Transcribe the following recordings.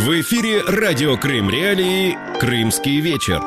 В эфире радио Крым Реалии «Крымский вечер».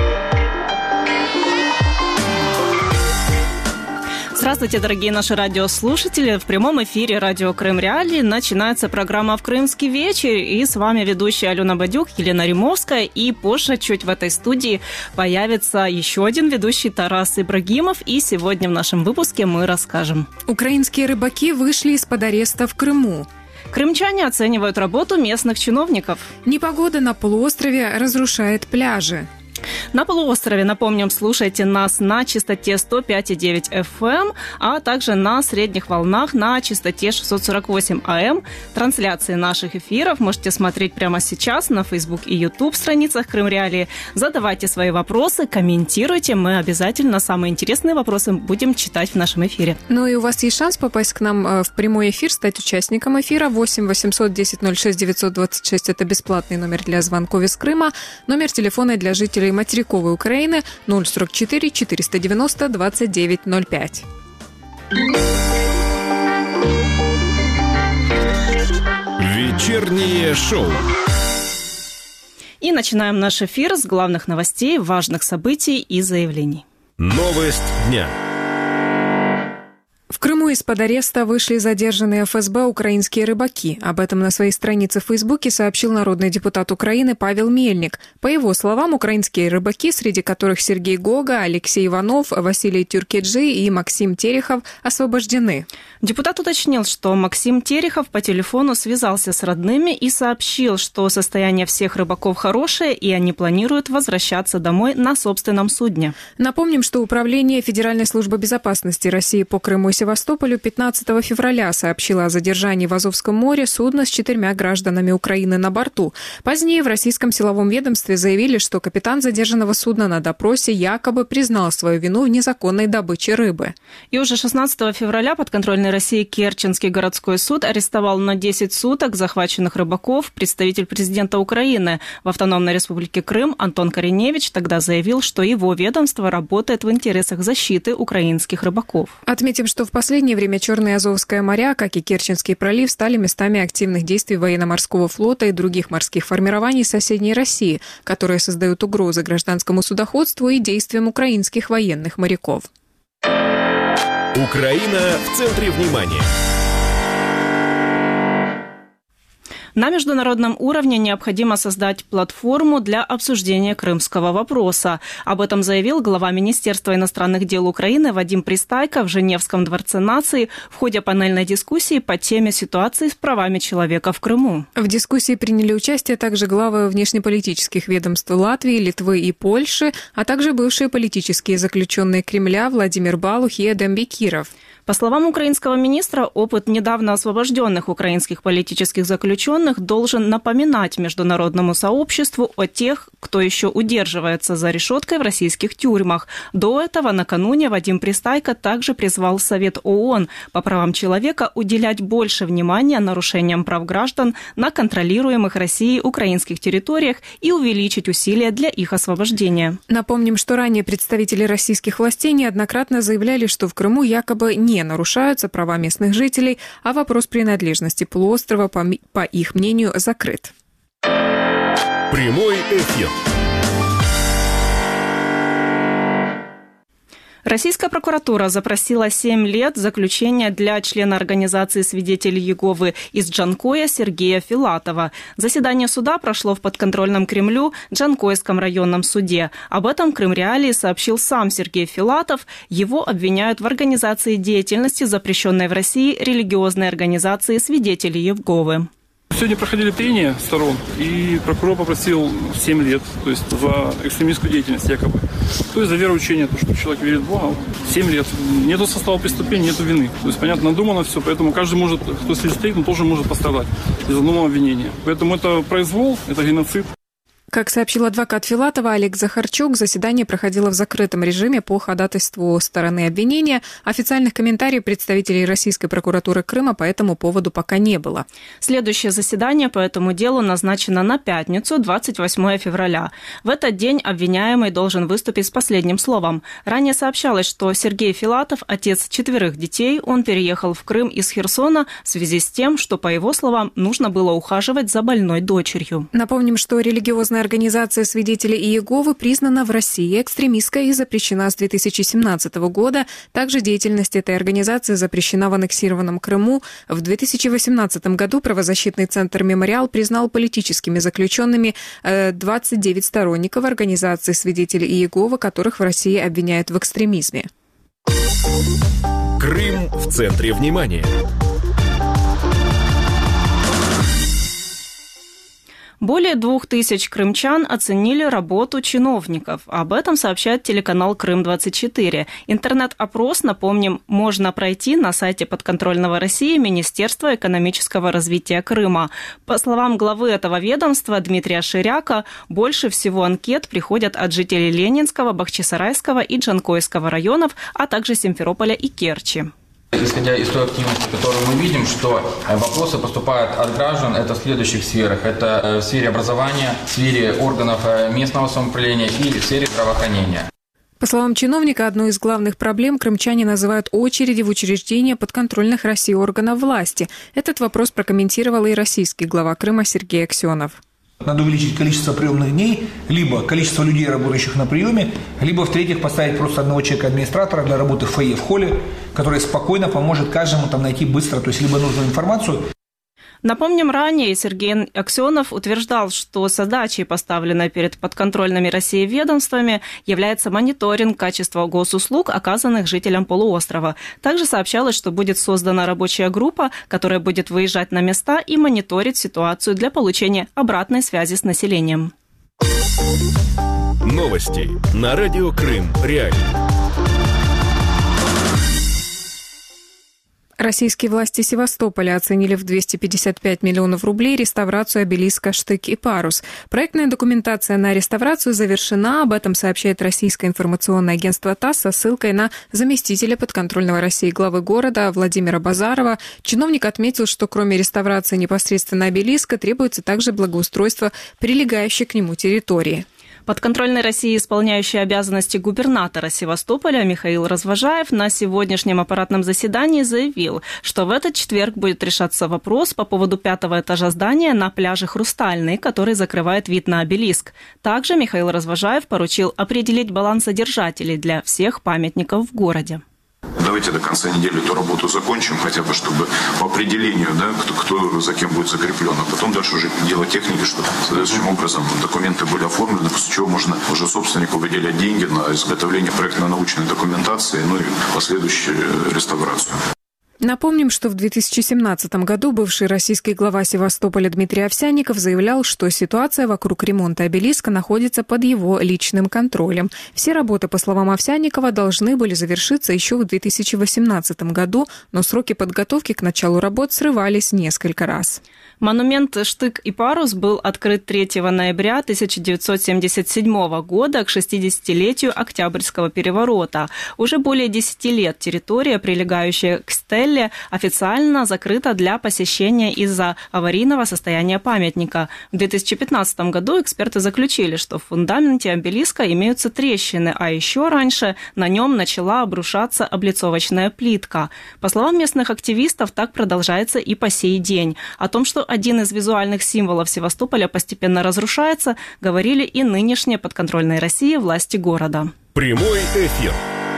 Здравствуйте, дорогие наши радиослушатели. В прямом эфире радио Крым Реалии начинается программа «В Крымский вечер». И с вами ведущая Алена Бадюк, Елена Римовская. И позже чуть в этой студии появится еще один ведущий, Тарас Ибрагимов. И сегодня в нашем выпуске мы расскажем. Украинские рыбаки вышли из-под ареста в Крыму. Крымчане оценивают работу местных чиновников. Непогода на полуострове разрушает пляжи. На полуострове, напомним, слушайте нас на частоте 105,9 FM, а также на средних волнах на частоте 648 AM. Трансляции наших эфиров можете смотреть прямо сейчас на Facebook и YouTube страницах Крым Реалии. Задавайте свои вопросы, комментируйте. Мы обязательно самые интересные вопросы будем читать в нашем эфире. Ну и у вас есть шанс попасть к нам в прямой эфир, стать участником эфира. 8 800 10 06 926 – это бесплатный номер для звонков из Крыма. Номер телефона для жителей материковой Украины 044 490 2905. Вечернее шоу. И начинаем наш эфир с главных новостей, важных событий и заявлений. Новость дня. В Крыму из-под ареста вышли задержанные ФСБ украинские рыбаки. Об этом на своей странице в Фейсбуке сообщил народный депутат Украины Павел Мельник. По его словам, украинские рыбаки, среди которых Сергей Гога, Алексей Иванов, Василий Тюркеджи и Максим Терехов, освобождены. Депутат уточнил, что Максим Терехов по телефону связался с родными и сообщил, что состояние всех рыбаков хорошее, и они планируют возвращаться домой на собственном судне. Напомним, что Управление Федеральной службы безопасности России по Крыму и Севастополю 15 февраля сообщило о задержании в Азовском море судна с 4 гражданами Украины на борту. Позднее в российском силовом ведомстве заявили, что капитан задержанного судна на допросе якобы признал свою вину в незаконной добыче рыбы. И уже 16 февраля подконтрольный России Керченский городской суд арестовал на 10 суток захваченных рыбаков. Представитель президента Украины в Автономной Республике Крым Антон Кореневич тогда заявил, что его ведомство работает в интересах защиты украинских рыбаков. Отметим, что в последнее время Черное и Азовское моря, как и Керченский пролив, стали местами активных действий военно-морского флота и других морских формирований соседней России, которые создают угрозы гражданскому судоходству и действиям украинских военных моряков. Украина в центре внимания. На международном уровне необходимо создать платформу для обсуждения крымского вопроса. Об этом заявил глава Министерства иностранных дел Украины Вадим Пристайко в Женевском дворце наций в ходе панельной дискуссии по теме ситуации с правами человека в Крыму. В дискуссии приняли участие также главы внешнеполитических ведомств Латвии, Литвы и Польши, а также бывшие политические заключенные Кремля Владимир Балух и Эдем Бекиров. По словам украинского министра, опыт недавно освобожденных украинских политических заключенных должен напоминать международному сообществу о тех, кто еще удерживается за решеткой в российских тюрьмах. До этого накануне Вадим Пристайко также призвал Совет ООН по правам человека уделять больше внимания нарушениям прав граждан на контролируемых Россией украинских территориях и увеличить усилия для их освобождения. Напомним, что ранее представители российских властей неоднократно заявляли, что в Крыму якобы не нарушаются права местных жителей, а вопрос принадлежности полуострова, по их мнению, закрыт. Прямой эфир. Российская прокуратура запросила 7 лет заключения для члена организации «Свидетели Иеговы» из Джанкоя Сергея Филатова. Заседание суда прошло в подконтрольном Кремлю Джанкойском районном суде. Об этом Крым Реалии сообщил сам Сергей Филатов. Его обвиняют в организации деятельности, запрещенной в России религиозной организации «Свидетели Иеговы». Сегодня проходили прения сторон, и прокурор попросил 7 лет, то есть за экстремистскую деятельность якобы. То есть за вероучение, то, что человек верит в Бога, 7 лет. Нету состава преступления, нету вины. То есть, понятно, надумано все, поэтому каждый может, кто сидит, он тоже может пострадать из одного обвинения. Поэтому это произвол, это геноцид. Как сообщил адвокат Филатова Олег Захарчук, заседание проходило в закрытом режиме по ходатайству стороны обвинения. Официальных комментариев представителей Российской прокуратуры Крыма по этому поводу пока не было. Следующее заседание по этому делу назначено на пятницу, 28 февраля. В этот день обвиняемый должен выступить с последним словом. Ранее сообщалось, что Сергей Филатов, отец 4 детей, он переехал в Крым из Херсона в связи с тем, что, по его словам, нужно было ухаживать за больной дочерью. Напомним, что религиозная организация «Свидетели Иеговы» признана в России экстремистской и запрещена с 2017 года. Также деятельность этой организации запрещена в аннексированном Крыму. В 2018 году правозащитный центр «Мемориал» признал политическими заключенными 29 сторонников организации «Свидетели Иеговы», которых в России обвиняют в экстремизме. Крым в центре внимания. Более 2000 крымчан оценили работу чиновников. Об этом сообщает телеканал «Крым-24». Интернет-опрос, напомним, можно пройти на сайте подконтрольного России Министерства экономического развития Крыма. По словам главы этого ведомства Дмитрия Ширяка, больше всего анкет приходят от жителей Ленинского, Бахчисарайского и Джанкойского районов, а также Симферополя и Керчи. Исходя из той активности, которую мы видим, что вопросы поступают от граждан, это в следующих сферах. Это в сфере образования, в сфере органов местного самоуправления и в сфере здравоохранения. По словам чиновника, одной из главных проблем крымчане называют очереди в учреждения подконтрольных России органов власти. Этот вопрос прокомментировал и российский глава Крыма Сергей Аксенов. Надо увеличить количество приемных дней, либо количество людей, работающих на приеме, либо, в-третьих, поставить просто одного человека-администратора для работы в фойе, в холле, который спокойно поможет каждому там найти быстро, то есть либо нужную информацию. Напомним, ранее Сергей Аксенов утверждал, что задачей, поставленной перед подконтрольными России ведомствами, является мониторинг качества госуслуг, оказанных жителям полуострова. Также сообщалось, что будет создана рабочая группа, которая будет выезжать на места и мониторить ситуацию для получения обратной связи с населением. Новости на радио Крым. Реально. Российские власти Севастополя оценили в 255 миллионов рублей реставрацию обелиска «Штык и парус». Проектная документация на реставрацию завершена. Об этом сообщает российское информационное агентство ТАСС со ссылкой на заместителя подконтрольного России главы города Владимира Базарова. Чиновник отметил, что кроме реставрации непосредственно обелиска требуется также благоустройство прилегающей к нему территории. Подконтрольной России исполняющий обязанности губернатора Севастополя Михаил Развожаев на сегодняшнем аппаратном заседании заявил, что в этот четверг будет решаться вопрос по поводу 5-го этажа здания на пляже «Хрустальный», который закрывает вид на обелиск. Также Михаил Развожаев поручил определить балансодержателей для всех памятников в городе. Давайте до конца недели эту работу закончим, хотя бы чтобы по определению, да, кто за кем будет закреплен. А потом дальше уже дело техники, что следующим образом документы были оформлены, после чего можно уже собственнику выделять деньги на изготовление проектно-научной документации, ну и последующую реставрацию. Напомним, что в 2017 году бывший российский глава Севастополя Дмитрий Овсянников заявлял, что ситуация вокруг ремонта обелиска находится под его личным контролем. Все работы, по словам Овсянникова, должны были завершиться еще в 2018 году, но сроки подготовки к началу работ срывались несколько раз. Монумент «Штык и парус» был открыт 3 ноября 1977 года к 60-летию Октябрьского переворота. Уже более 10 лет территория, прилегающая к стелле, официально закрыта для посещения из-за аварийного состояния памятника. В 2015 году эксперты заключили, что в фундаменте обелиска имеются трещины, а еще раньше на нем начала обрушаться облицовочная плитка. По словам местных активистов, так продолжается и по сей день. О том, что один из визуальных символов Севастополя постепенно разрушается, говорили и нынешние подконтрольные России власти города. Прямой эфир.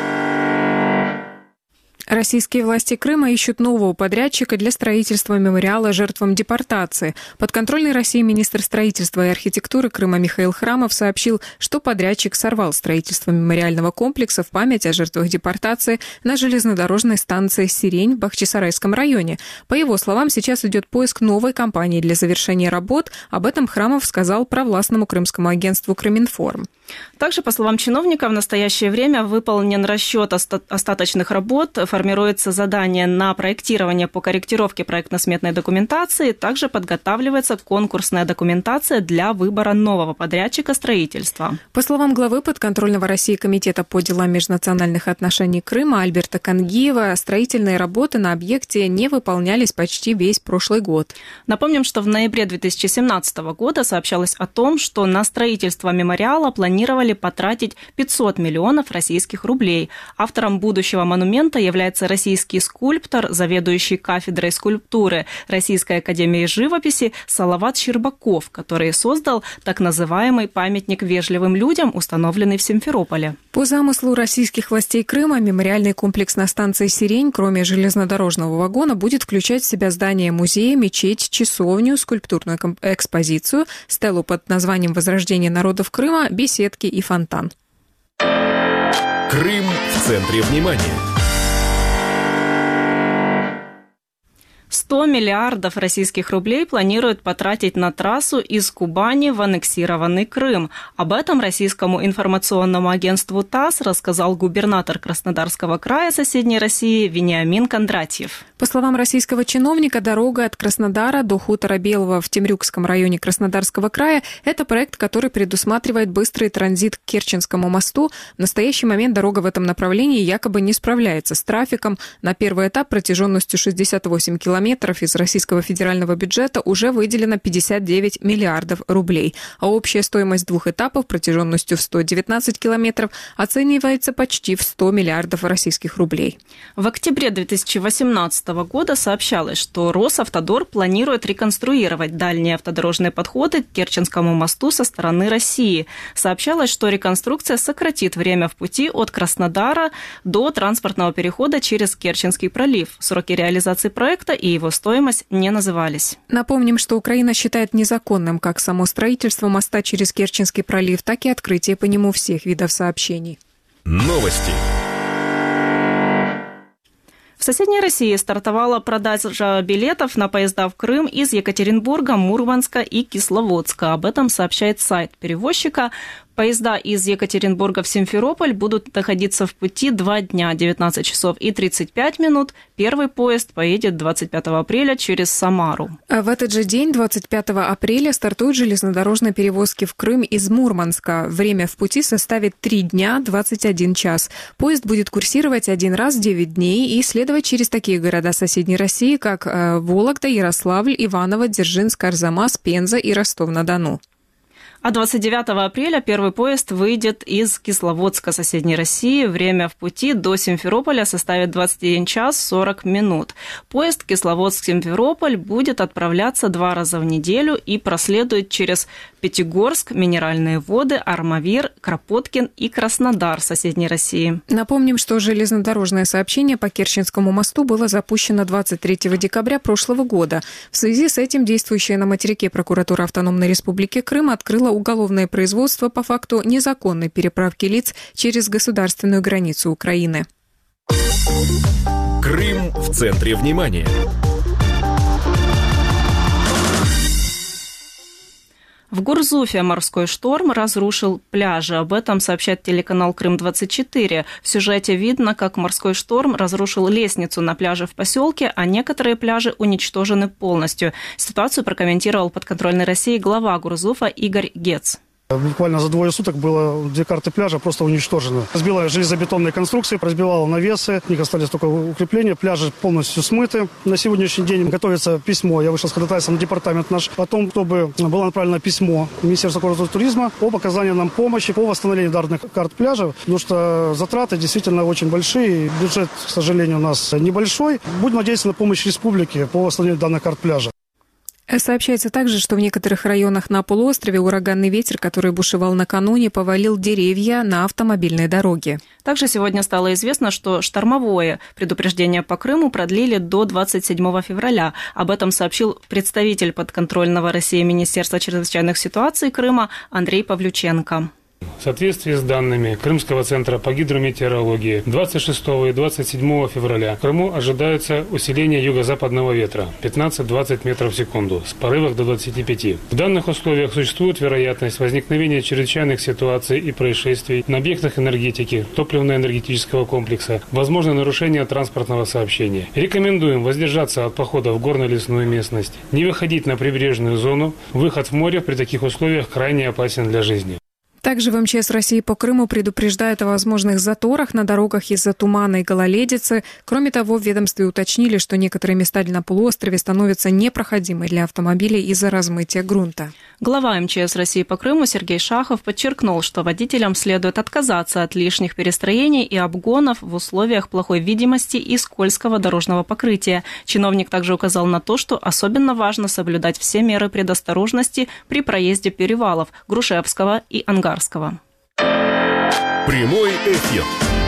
Российские власти Крыма ищут нового подрядчика для строительства мемориала жертвам депортации. Подконтрольный России министр строительства и архитектуры Крыма Михаил Храмов сообщил, что подрядчик сорвал строительство мемориального комплекса в память о жертвах депортации на железнодорожной станции «Сирень» в Бахчисарайском районе. По его словам, сейчас идет поиск новой компании для завершения работ. Об этом Храмов сказал провластному крымскому агентству «Крыминформ». Также, по словам чиновника, в настоящее время выполнен расчет остаточных работ, формируется задание на проектирование по корректировке проектно-сметной документации, также подготавливается конкурсная документация для выбора нового подрядчика строительства. По словам главы подконтрольного России Комитета по делам межнациональных отношений Крыма Альберта Кангиева, строительные работы на объекте не выполнялись почти весь прошлый год. Напомним, что в ноябре 2017 года сообщалось о том, что на строительство мемориала планировали потратить 500 миллионов российских рублей. Автором будущего монумента является российский скульптор, заведующий кафедрой скульптуры Российской академии живописи Салават Щербаков, который создал так называемый памятник вежливым людям, установленный в Симферополе. По замыслу российских властей Крыма, мемориальный комплекс на станции «Сирень», кроме железнодорожного вагона, будет включать в себя здание музея, мечеть, часовню, скульптурную экспозицию, стелу под названием «Возрождение народов Крыма», беседки и фонтан. Крым в центре внимания. 100 миллиардов российских рублей планируют потратить на трассу из Кубани в аннексированный Крым. Об этом российскому информационному агентству ТАСС рассказал губернатор Краснодарского края соседней России Вениамин Кондратьев. По словам российского чиновника, дорога от Краснодара до хутора Белого в Темрюкском районе Краснодарского края – это проект, который предусматривает быстрый транзит к Керченскому мосту. В настоящий момент дорога в этом направлении якобы не справляется с трафиком. На первый этап протяженностью 68 километров из российского федерального бюджета уже выделено 59 миллиардов рублей. А общая стоимость двух этапов протяженностью в 119 километров оценивается почти в 100 миллиардов российских рублей. В октябре 2018 года сообщалось, что Росавтодор планирует реконструировать дальние автодорожные подходы к Керченскому мосту со стороны России. Сообщалось, что реконструкция сократит время в пути от Краснодара до транспортного перехода через Керченский пролив. Сроки реализации проекта и его стоимость не назывались. Напомним, что Украина считает незаконным как само строительство моста через Керченский пролив, так и открытие по нему всех видов сообщений. Новости. В соседней России стартовала продажа билетов на поезда в Крым из Екатеринбурга, Мурманска и Кисловодска. Об этом сообщает сайт перевозчика. Поезда из Екатеринбурга в Симферополь будут находиться в пути 2 дня, 19 часов и 35 минут. Первый поезд поедет 25 апреля через Самару. В этот же день, 25 апреля, стартуют железнодорожные перевозки в Крым из Мурманска. Время в пути составит 3 дня, 21 час. Поезд будет курсировать один раз в 9 дней и следовать через такие города соседней России, как Вологда, Ярославль, Иваново, Дзержинск, Арзамас, Пенза и Ростов-на-Дону. А 29 апреля первый поезд выйдет из Кисловодска, соседней России. Время в пути до Симферополя составит 21 час 40 минут. Поезд Кисловодск-Симферополь будет отправляться 2 раза в неделю и проследует через Пятигорск, Минеральные воды, Армавир, Кропоткин и Краснодар соседней России. Напомним, что железнодорожное сообщение по Керченскому мосту было запущено 23 декабря прошлого года. В связи с этим действующая на материке прокуратура Автономной Республики Крым открыла уголовное производство по факту незаконной переправки лиц через государственную границу Украины. Крым в центре внимания. В Гурзуфе морской шторм разрушил пляжи. Об этом сообщает телеканал «Крым-24». В сюжете видно, как морской шторм разрушил лестницу на пляже в поселке, а некоторые пляжи уничтожены полностью. Ситуацию прокомментировал подконтрольной России глава Гурзуфа Игорь Гец. Буквально за 2 суток было 2 карты пляжа просто уничтожены. Разбила железобетонные конструкции, разбивала навесы, у них остались только укрепления, пляжи полностью смыты. На сегодняшний день готовится письмо, я вышел с ходатайством в департамент наш, о том, чтобы было направлено письмо Министерству культуры и туризма об оказании нам помощи по восстановлению данных карт пляжа, потому что затраты действительно очень большие, бюджет, к сожалению, у нас небольшой. Будем надеяться на помощь республики по восстановлению данных карт пляжа. Сообщается также, что в некоторых районах на полуострове ураганный ветер, который бушевал накануне, повалил деревья на автомобильной дороге. Также сегодня стало известно, что штормовое предупреждение по Крыму продлили до 27 февраля. Об этом сообщил представитель подконтрольного России Министерства чрезвычайных ситуаций Крыма Андрей Павлюченко. В соответствии с данными Крымского центра по гидрометеорологии 26 и 27 февраля в Крыму ожидается усиление юго-западного ветра 15-20 метров в секунду с порывов до 25. В данных условиях существует вероятность возникновения чрезвычайных ситуаций и происшествий на объектах энергетики, топливно-энергетического комплекса, возможно нарушение транспортного сообщения. Рекомендуем воздержаться от похода в горно-лесную местность, не выходить на прибрежную зону. Выход в море при таких условиях крайне опасен для жизни. Также в МЧС России по Крыму предупреждают о возможных заторах на дорогах из-за тумана и гололедицы. Кроме того, в ведомстве уточнили, что некоторые места на полуострове становятся непроходимы для автомобилей из-за размытия грунта. Глава МЧС России по Крыму Сергей Шахов подчеркнул, что водителям следует отказаться от лишних перестроений и обгонов в условиях плохой видимости и скользкого дорожного покрытия. Чиновник также указал на то, что особенно важно соблюдать все меры предосторожности при проезде перевалов Грушевского и Ангарского. Прямой эфир.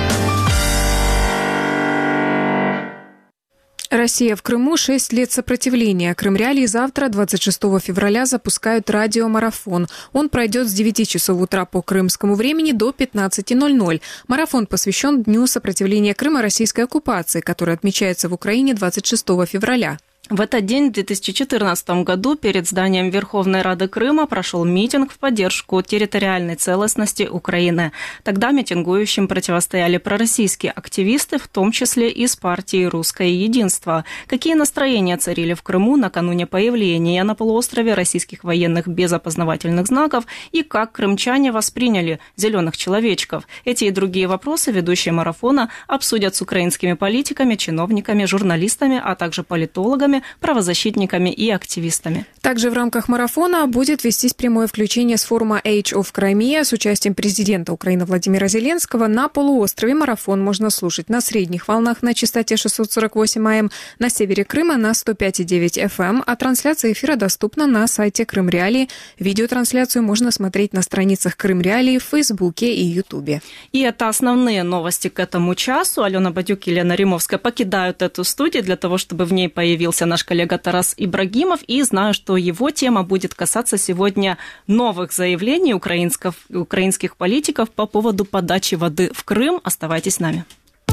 Россия в Крыму 6 лет сопротивления. Крымреалии завтра, 26 февраля, запускают радиомарафон. Он пройдет с 9 часов утра по крымскому времени до 15:00. Марафон посвящен Дню сопротивления Крыма российской оккупации, который отмечается в Украине 26 февраля. В этот день, в 2014 году, перед зданием Верховной Рады Крыма прошел митинг в поддержку территориальной целостности Украины. Тогда митингующим противостояли пророссийские активисты, в том числе из партии «Русское единство». Какие настроения царили в Крыму накануне появления на полуострове российских военных без опознавательных знаков и как крымчане восприняли «зеленых человечков»? Эти и другие вопросы ведущие марафона обсудят с украинскими политиками, чиновниками, журналистами, а также политологами, правозащитниками и активистами. Также в рамках марафона будет вестись прямое включение с форума Age of Crimea с участием президента Украины Владимира Зеленского. На полуострове марафон можно слушать на средних волнах на частоте 648 АМ, на севере Крыма на 105,9 FM, а трансляция эфира доступна на сайте Крымреалии. Видеотрансляцию можно смотреть на страницах Крымреалии в Фейсбуке и Ютубе. И это основные новости к этому часу. Алена Бадюк и Лена Римовская покидают эту студию для того, чтобы в ней появился наш коллега Тарас Ибрагимов, и знаю, что его тема будет касаться сегодня новых заявлений украинских политиков по поводу подачи воды в Крым. Оставайтесь с нами.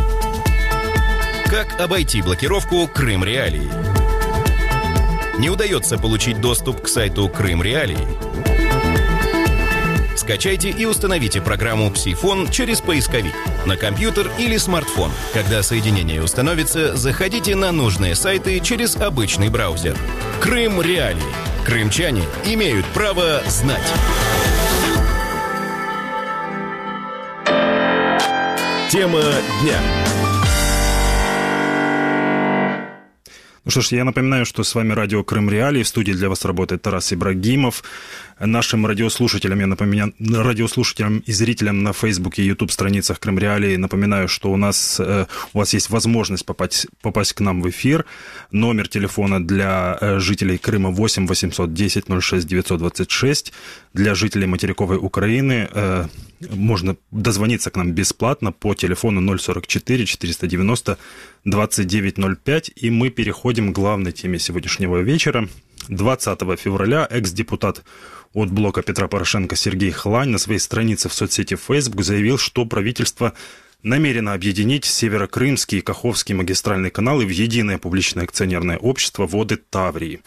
Как обойти блокировку Крым Реалии? Не удается получить доступ к сайту Крым Реалии? Скачайте и установите программу «Псифон» через поисковик на компьютер или смартфон. Когда соединение установится, заходите на нужные сайты через обычный браузер. Крым Реалии. Крымчане имеют право знать. Тема дня. Ну что ж, я напоминаю, что с вами радио Крым Реалии. В студии для вас работает Тарас Ибрагимов. Нашим радиослушателям, я напоминаю, радиослушателям и зрителям на Фейсбуке и Ютуб страницах Крым Реалии напоминаю, что у вас есть возможность попасть к нам в эфир. Номер телефона для жителей Крыма 8 810 06 926. Для жителей материковой Украины можно дозвониться к нам бесплатно по телефону 044 490 2905. И мы переходим к главной теме сегодняшнего вечера. 20 февраля экс-депутат от блока Петра Порошенко Сергей Хлань на своей странице в соцсети Facebook заявил, что правительство намерено объединить Северокрымский и Каховский магистральные каналы в единое публичное акционерное общество «Воды Тавриды».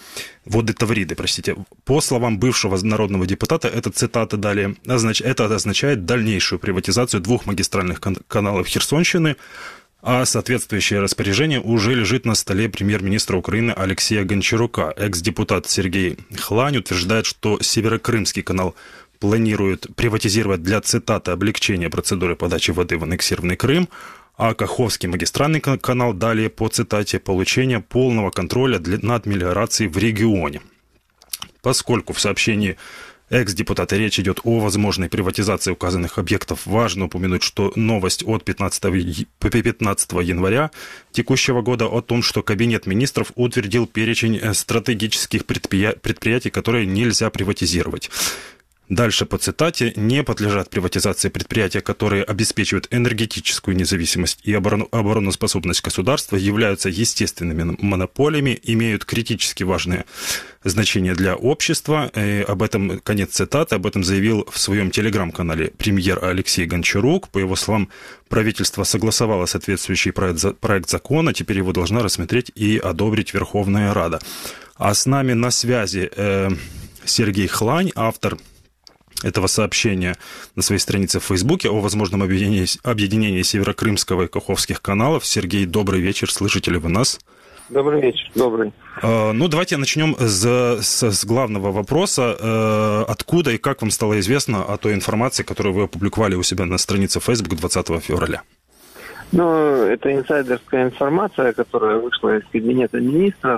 По словам бывшего народного депутата, это цитата далее, это означает дальнейшую приватизацию двух магистральных каналов Херсонщины, а соответствующее распоряжение уже лежит на столе премьер-министра Украины Алексея Гончарука. Экс-депутат Сергей Хлань утверждает, что Северокрымский канал планирует приватизировать для, цитаты, облегчения процедуры подачи воды в аннексированный Крым, а Каховский магистральный канал далее, по цитате, получения полного контроля над мелиорацией в регионе. Поскольку в сообщении экс-депутата речь идет о возможной приватизации указанных объектов, важно упомянуть, что новость от 15 января текущего года о том, что Кабинет министров утвердил перечень стратегических предприятий, которые нельзя приватизировать. Дальше по цитате: не подлежат приватизации предприятия, которые обеспечивают энергетическую независимость и обороноспособность государства, являются естественными монополиями, имеют критически важное значение для общества. И об этом, конец цитаты, об этом заявил в своем телеграм-канале премьер Алексей Гончарук. По его словам, правительство согласовало соответствующий проект закона, теперь его должна рассмотреть и одобрить Верховная Рада. А с нами на связи Сергей Хлань, автор этого сообщения на своей странице в Фейсбуке о возможном объединении Северокрымского и Каховских каналов. Сергей, добрый вечер, слышите ли вы нас? Добрый вечер, добрый. Ну, давайте начнем с главного вопроса. Откуда и как вам стало известно о той информации, которую вы опубликовали у себя на странице в Facebook 20 февраля? Ну, это инсайдерская информация, которая вышла из кабинета министров.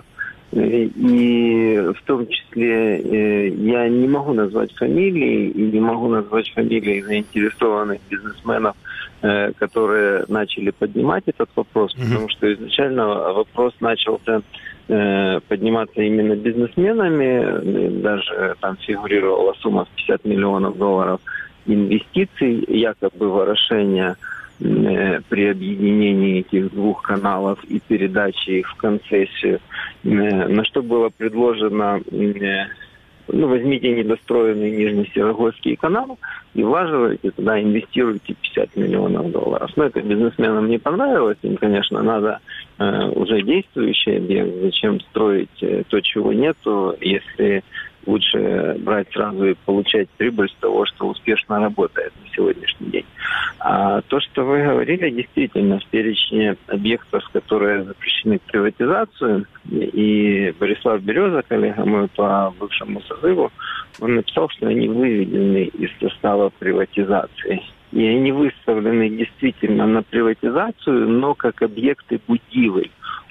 И в том числе я не могу назвать фамилии и не могу назвать фамилии заинтересованных бизнесменов, которые начали поднимать этот вопрос, потому что изначально вопрос начался подниматься именно бизнесменами, даже там фигурировала сумма в $50 миллионов инвестиций, якобы в орошение при объединении этих двух каналов и передаче их в концессию, на что было предложено: возьмите недостроенный Нижний Серогорский канал и влаживайте туда, инвестируйте $50 миллионов. Но это бизнесменам не понравилось, им, конечно, надо уже действующий объект, зачем строить то, чего нету, если лучше брать сразу и получать прибыль с того, что успешно работает на сегодняшний день. А то, что вы говорили, действительно, в перечне объектов, которые запрещены к приватизации, и Борислав Береза, коллега мой по бывшему созыву, он написал, что они выведены из состава приватизации. И они выставлены действительно на приватизацию, но как объекты будивы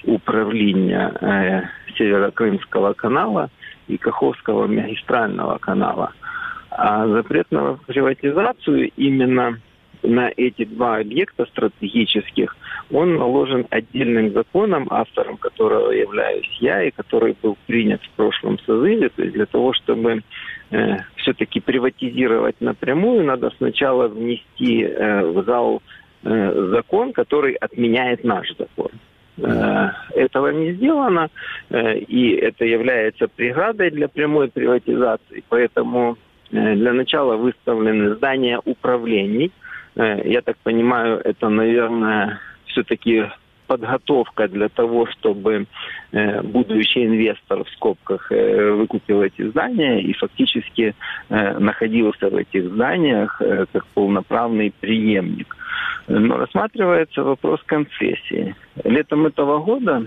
управления Северокрымского канала и Каховского магистрального канала. А запрет на приватизацию именно на эти два объекта стратегических, он наложен отдельным законом, автором которого являюсь я, и который был принят в прошлом созыве. То есть для того, чтобы все-таки приватизировать напрямую, надо сначала внести в зал закон, который отменяет наш закон. Этого не сделано, и это является преградой для прямой приватизации. Поэтому для начала выставлены здания управлений. Я так понимаю, это, наверное, все-таки подготовка для того, чтобы будущий инвестор в скобках выкупил эти здания и фактически находился в этих зданиях как полноправный преемник. Но рассматривается вопрос концессии. Летом этого года,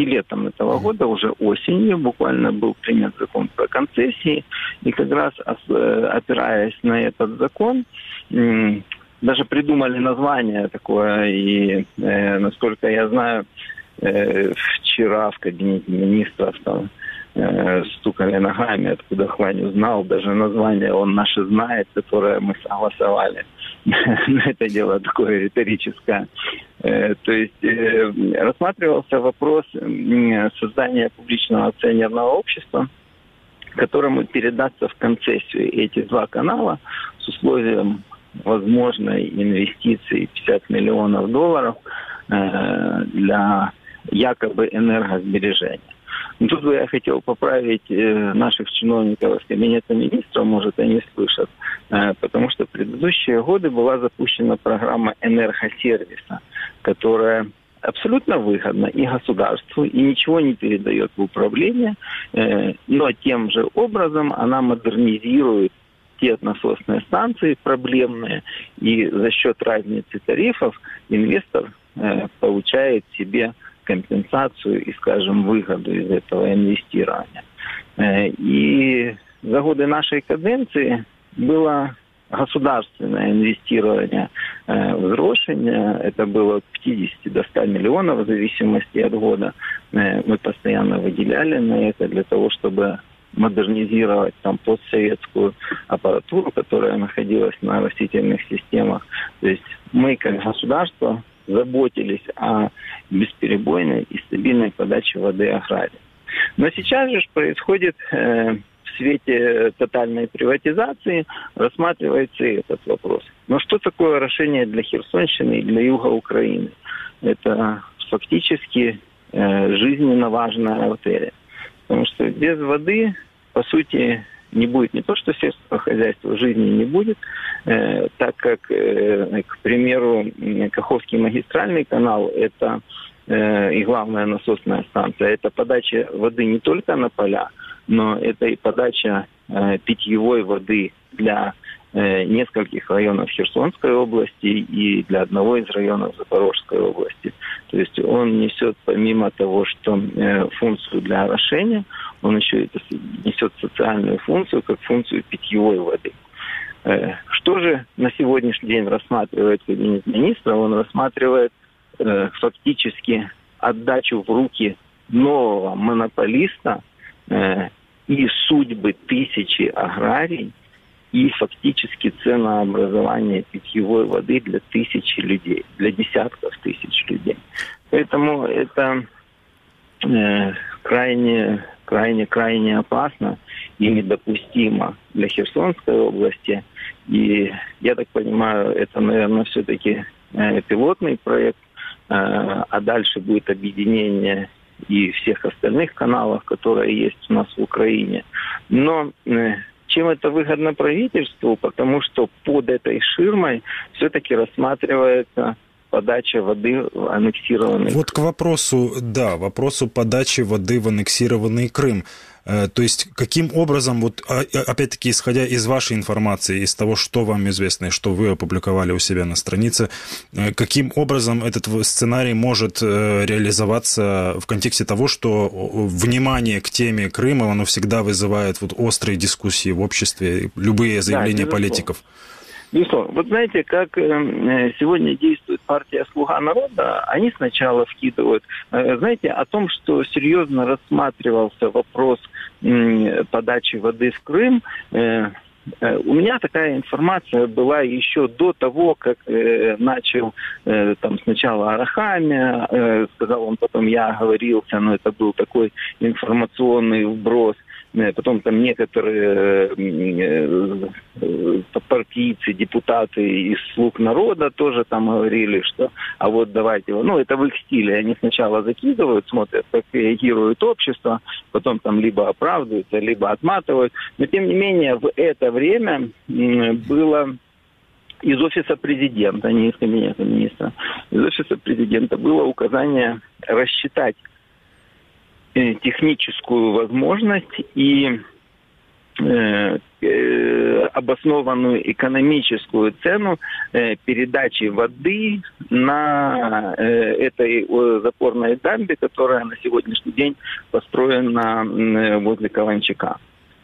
уже осенью буквально был принят закон про концессии, и как раз опираясь на этот закон, даже придумали название такое, и, насколько я знаю, вчера в кабинете министров там стукали ногами, откуда Хлань узнал, даже название он наше знает, которое мы согласовали. Это дело такое риторическое. То есть рассматривался вопрос создания публичного акционерного общества, которому передаться в концессию эти два канала с условием возможной инвестиции $50 миллионов для якобы энергосбережения. Но тут бы я хотел поправить наших чиновников из кабинета министров, может, они слышат, потому что в предыдущие годы была запущена программа энергосервиса, которая абсолютно выгодна и государству, и ничего не передает в управление, но тем же образом она модернизирует те насосные станции проблемные, и за счет разницы тарифов инвестор получает себе компенсацию и, скажем, выгоду из этого инвестирования. И за годы нашей каденции было государственное инвестирование взрошение. Это было от 50 до 100 миллионов в зависимости от года. Мы постоянно выделяли на это для того, чтобы модернизировать там постсоветскую аппаратуру, которая находилась на растительных системах. То есть мы, как государство, заботились о бесперебойной и стабильной подаче воды аграрии. Но сейчас же происходит в свете тотальной приватизации, рассматривается и этот вопрос. Но что такое орошение для Херсонщины и для юга Украины? Это фактически жизненно важная артерия. Потому что без воды, по сути, не будет не то, что сельского хозяйства, жизни не будет, так как, к примеру, Каховский магистральный канал – это и главная насосная станция, это подача воды не только на поля, но это и подача питьевой воды для нескольких районов Херсонской области и для одного из районов Запорожской области. То есть он несет, помимо того, что функцию для орошения, он еще несет социальную функцию, как функцию питьевой воды. Что же на сегодняшний день рассматривает кабинет министра? Он рассматривает фактически отдачу в руки нового монополиста и судьбы тысячи аграрий, и фактически ценообразование питьевой воды для тысячи людей, для десятков тысяч людей. Поэтому это крайне опасно и недопустимо для Херсонской области. И я так понимаю, это, наверное, все-таки пилотный проект, а дальше будет объединение и всех остальных каналов, которые есть у нас в Украине. Но чем это выгодно правительству? Потому что под этой ширмой все-таки рассматривается подача воды в аннексированный Крым. Вот к вопросу подачи воды в аннексированный Крым. То есть каким образом, вот опять-таки исходя из вашей информации, из того, что вам известно и что вы опубликовали у себя на странице, каким образом этот сценарий может реализоваться в контексте того, что внимание к теме Крыма, оно всегда вызывает вот острые дискуссии в обществе, любые заявления политиков? Безусловно. Вот знаете, как сегодня действует партия «Слуга народа», они сначала вкидывают, знаете, о том, что серьезно рассматривался вопрос подачи воды в Крым. У меня такая информация была еще до того, как начал там сначала Арахамия, сказал он, потом я оговорился, но это был такой информационный вброс. Потом там некоторые партийцы, депутаты из «Слуг народа» тоже там говорили, что а вот давайте, это в их стиле, они сначала закидывают, смотрят, как реагирует общество, потом там либо оправдываются, либо отматывают. Но тем не менее в это время было из офиса президента, не из кабинета министра, из офиса президента было указание рассчитать техническую возможность и обоснованную экономическую цену передачи воды на этой запорной дамбе, которая на сегодняшний день построена возле Каланчака.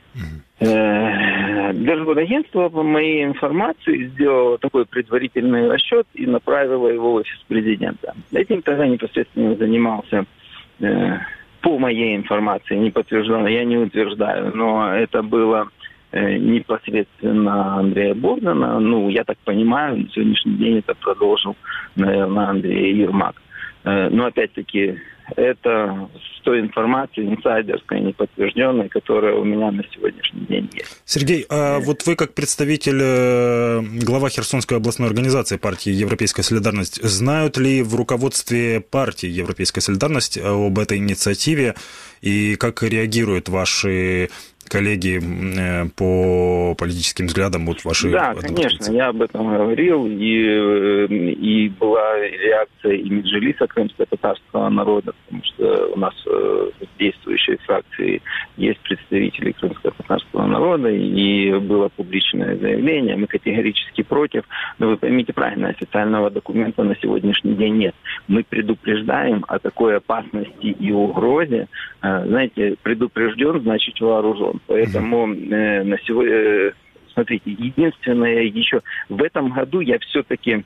Держводагентство, по моей информации, сделало такой предварительный расчет и направило его в офис президента. Этим тогда непосредственно занимался, по моей информации, не подтверждено, я не утверждаю, но это было непосредственно Андрея Богдана. Я так понимаю, на сегодняшний день это продолжил, наверное, Андрей Ермак. Но опять-таки это с той информацией инсайдерской, неподтвержденной, которая у меня на сегодняшний день есть. Сергей, а вот вы как представитель, глава Херсонской областной организации партии «Европейская солидарность», знают ли в руководстве партии «Европейская солидарность» об этой инициативе и как реагируют ваши коллеги по политическим взглядам, вот ваши... Да, конечно, я об этом говорил, и была реакция и Меджлиса крымско-татарского народа, потому что у нас в действующей фракции есть представители крымско-татарского народа, и было публичное заявление, мы категорически против, но вы поймите правильно, официального документа на сегодняшний день нет. Мы предупреждаем о такой опасности и угрозе. Знаете, предупрежден, значит вооружен. Поэтому на сегодня, смотрите, единственное еще в этом году я все-таки,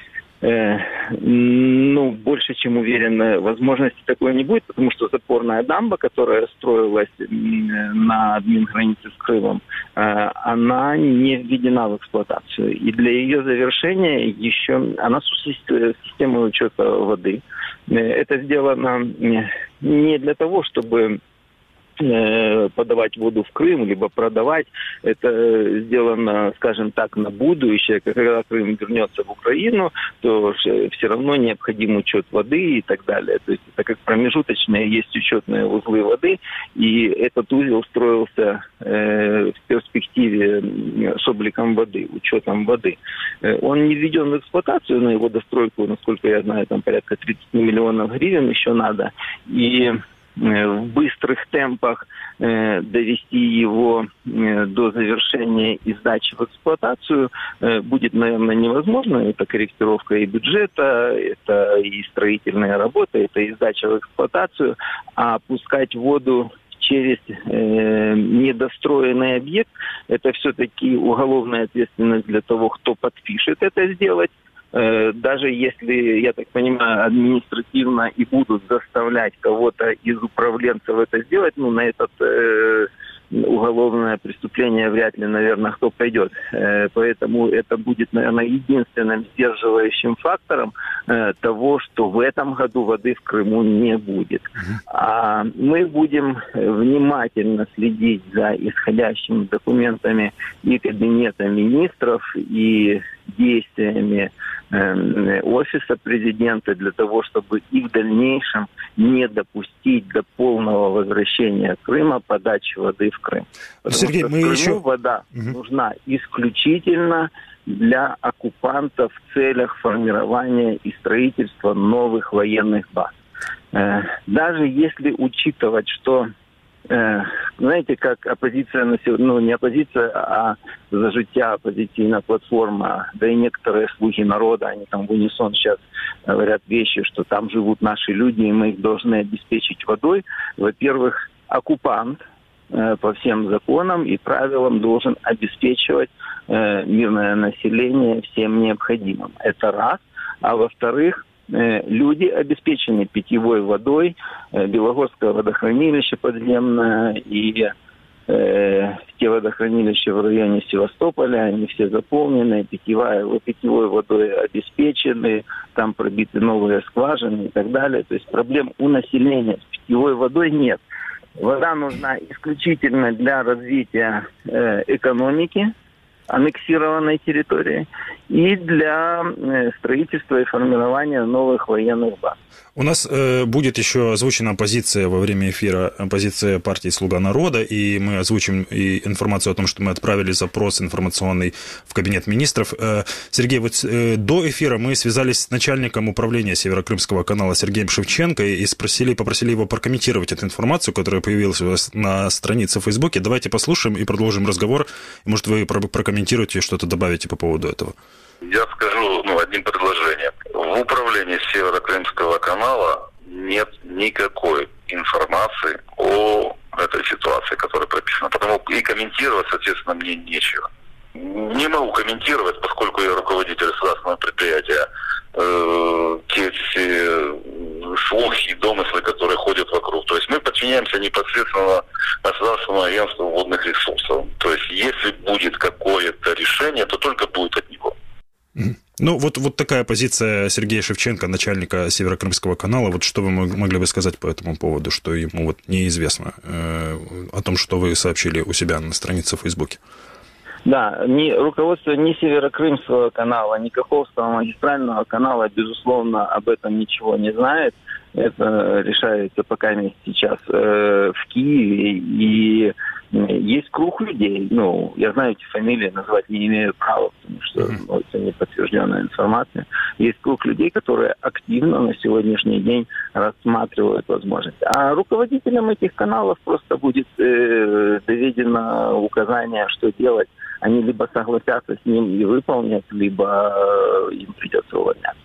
больше чем уверен, возможности такой не будет, потому что запорная дамба, которая строилась на админгранице с Крымом, она не введена в эксплуатацию. И для ее завершения еще она существует системой учета воды. Это сделано не для того, чтобы подавать воду в Крым, либо продавать. Это сделано, скажем так, на будущее. Когда Крым вернется в Украину, то все равно необходим учет воды и так далее. То есть это как промежуточные есть учетные узлы воды, и этот узел строился в перспективе с обликом воды, учетом воды. Он не введен в эксплуатацию, на его достройку, насколько я знаю, там порядка 30 миллионов гривен еще надо. И в быстрых темпах довести его до завершения и сдачи в эксплуатацию будет, наверное, невозможно. Это корректировка и бюджета, это и строительные работы, это и сдача в эксплуатацию. А пускать воду через недостроенный объект, это все-таки уголовная ответственность для того, кто подпишет это сделать. Даже если, я так понимаю, административно и будут заставлять кого-то из управленцев это сделать, на этот уголовное преступление вряд ли, наверное, кто пойдет. Поэтому это будет, наверное, единственным сдерживающим фактором того, что в этом году воды в Крыму не будет. А мы будем внимательно следить за исходящими документами и Кабинета министров, и действиями Офиса президента для того, чтобы и в дальнейшем не допустить до полного возвращения Крыма подачи воды в Крым. Потому Сергей, что в Крыму вода нужна исключительно для оккупантов в целях формирования и строительства новых военных баз. Даже если учитывать, что знаете, как оппозиция, не оппозиция, а за життя оппозиционная платформа, да и некоторые слуги народа, они там в унисон сейчас говорят вещи, что там живут наши люди, и мы их должны обеспечить водой. Во-первых, оккупант по всем законам и правилам должен обеспечивать мирное население всем необходимым. Это раз. А во-вторых, люди обеспечены питьевой водой, Белогорское водохранилище подземное и те водохранилища в районе Севастополя, они все заполнены, питьевой водой обеспечены, там пробиты новые скважины и так далее. То есть проблем у населения с питьевой водой нет. Вода нужна исключительно для развития экономики аннексированной территории и для строительства и формирования новых военных баз. У нас будет еще озвучена позиция во время эфира, позиция партии «Слуга народа», и мы озвучим и информацию о том, что мы отправили запрос информационный в Кабинет министров. Сергей, вот до эфира мы связались с начальником управления Северокрымского канала Сергеем Шевченко и попросили его прокомментировать эту информацию, которая появилась у вас на странице в Фейсбуке. Давайте послушаем и продолжим разговор. Может, вы прокомментируете, что-то добавите по поводу этого? Я скажу одним предложением. В управлении Северокрымского канала нет никакой информации о этой ситуации, которая прописана. Потому и комментировать, соответственно, мне нечего. Не могу комментировать, поскольку я руководитель государственного предприятия, те все слухи и домыслы, которые ходят вокруг. То есть мы подчиняемся непосредственно Государственному агентству водных ресурсов. То есть если будет какое-то решение, то только будет от него. Ну, вот такая позиция Сергея Шевченко, начальника Северокрымского канала. Вот что вы могли бы сказать по этому поводу, что ему неизвестно о том, что вы сообщили у себя на странице в Фейсбуке? Да, руководство ни Северокрымского канала, ни Каховского магистрального канала, безусловно, об этом ничего не знает. Это решается пока сейчас в Киеве. И есть круг людей, я знаю эти фамилии, назвать не имею права, потому что это не подтвержденная информация. Есть круг людей, которые активно на сегодняшний день рассматривают возможность. А руководителям этих каналов просто будет доведено указание, что делать. Они либо согласятся с ним и выполнят, либо им придется увольняться.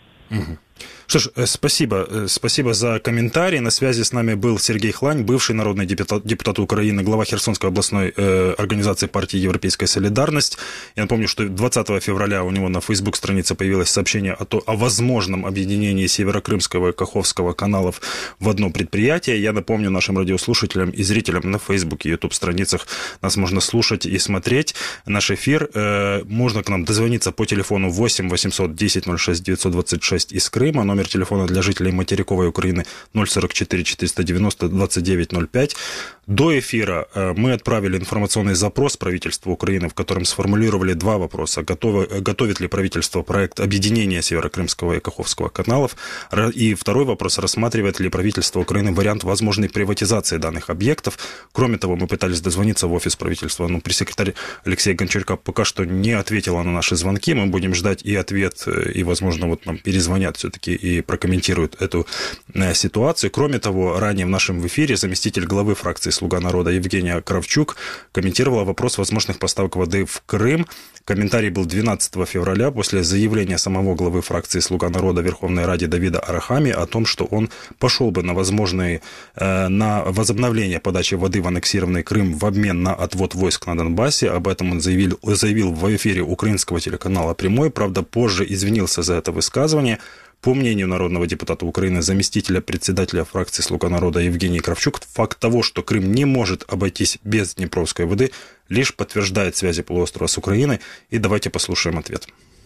Что ж, спасибо за комментарий. На связи с нами был Сергей Хлань, бывший народный депутат Украины, глава Херсонской областной организации партии «Европейская солидарность». Я напомню, что 20 февраля у него на Facebook-странице появилось сообщение о возможном объединении Северокрымского и Каховского каналов в одно предприятие. Я напомню нашим радиослушателям и зрителям на Facebook и YouTube-страницах нас можно слушать и смотреть. Наш эфир. Можно к нам дозвониться по телефону 8 800 10 06 926 из Крыма. Номер телефона для жителей материковой Украины 044 490 2905. До эфира мы отправили информационный запрос правительству Украины, в котором сформулировали два вопроса. Готовит ли правительство проект объединения Северокрымского и Каховского каналов? И второй вопрос, рассматривает ли правительство Украины вариант возможной приватизации данных объектов? Кроме того, мы пытались дозвониться в офис правительства, но пресс-секретарь Алексей Гончаренко пока что не ответила на наши звонки. Мы будем ждать и ответ, и, возможно, вот нам перезвонят все-таки и прокомментируют эту ситуацию. Кроме того, ранее в нашем эфире заместитель главы фракции «Слуга народа» Евгения Кравчук комментировала вопрос возможных поставок воды в Крым. Комментарий был 12 февраля после заявления самого главы фракции «Слуга народа» Верховной Раде Давида Арахами о том, что он пошел бы на возобновление подачи воды в аннексированный Крым в обмен на отвод войск на Донбассе. Об этом он заявил в эфире украинского телеканала «Прямой». Правда, позже извинился за это высказывание. По мнению народного депутата Украины, заместителя председателя фракции «Слуга народа» Евгений Кравчук, факт того, что Крым не может обойтись без днепровской воды, лишь подтверждает связи полуострова с Украиной. И давайте послушаем ответ.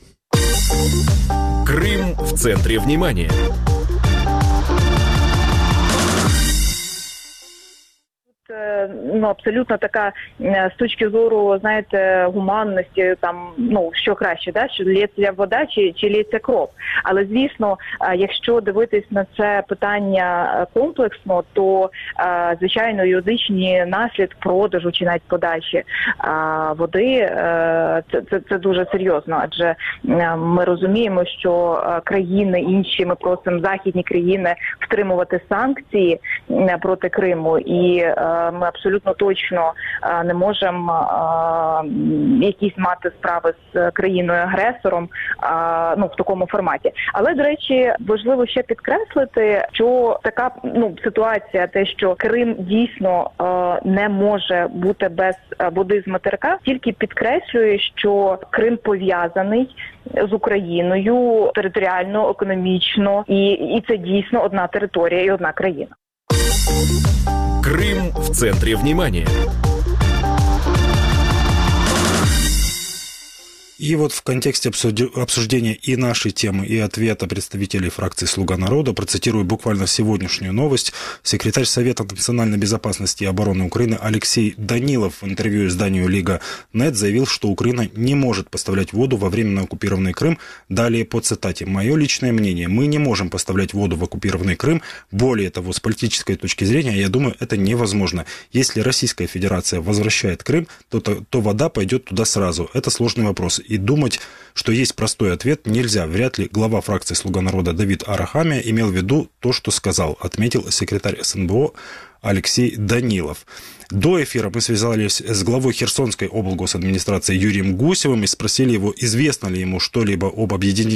Крым в центре внимания. Абсолютно така, з точки зору, знаєте, гуманності, там, що краще, да? Що лється вода чи лється кров. Але, звісно, якщо дивитись на це питання комплексно, то, звичайно, юридичні наслідки продажу чи навіть подачі води, це дуже серйозно. Адже ми розуміємо, що країни інші, ми просимо західні країни втримувати санкції проти Криму, і ми абсолютно точно не можемо якісь мати справи з країною-агресором в такому форматі. Але, до речі, важливо ще підкреслити, що така ситуація, те, що Крим дійсно не може бути без води з материка, тільки підкреслює, що Крим пов'язаний з Україною територіально, економічно, і це дійсно одна територія і одна країна. Крым в центре внимания. И вот в контексте обсуждения и нашей темы, и ответа представителей фракции «Слуга народа» процитирую буквально сегодняшнюю новость. Секретарь Совета национальной безопасности и обороны Украины Алексей Данилов в интервью изданию «Лига.нет» заявил, что Украина не может поставлять воду во временно оккупированный Крым. Далее по цитате. «Мое личное мнение. Мы не можем поставлять воду в оккупированный Крым. Более того, с политической точки зрения, я думаю, это невозможно. Если Российская Федерация возвращает Крым, то вода пойдет туда сразу. Это сложный вопрос. И думать, что есть простой ответ, нельзя. Вряд ли глава фракции «Слуга народа» Давид Арахамия имел в виду то, что сказал, отметил секретарь СНБО Алексей Данилов. До эфира мы связались с главой Херсонской облгосадминистрации Юрием Гусевым и спросили его, известно ли ему что-либо об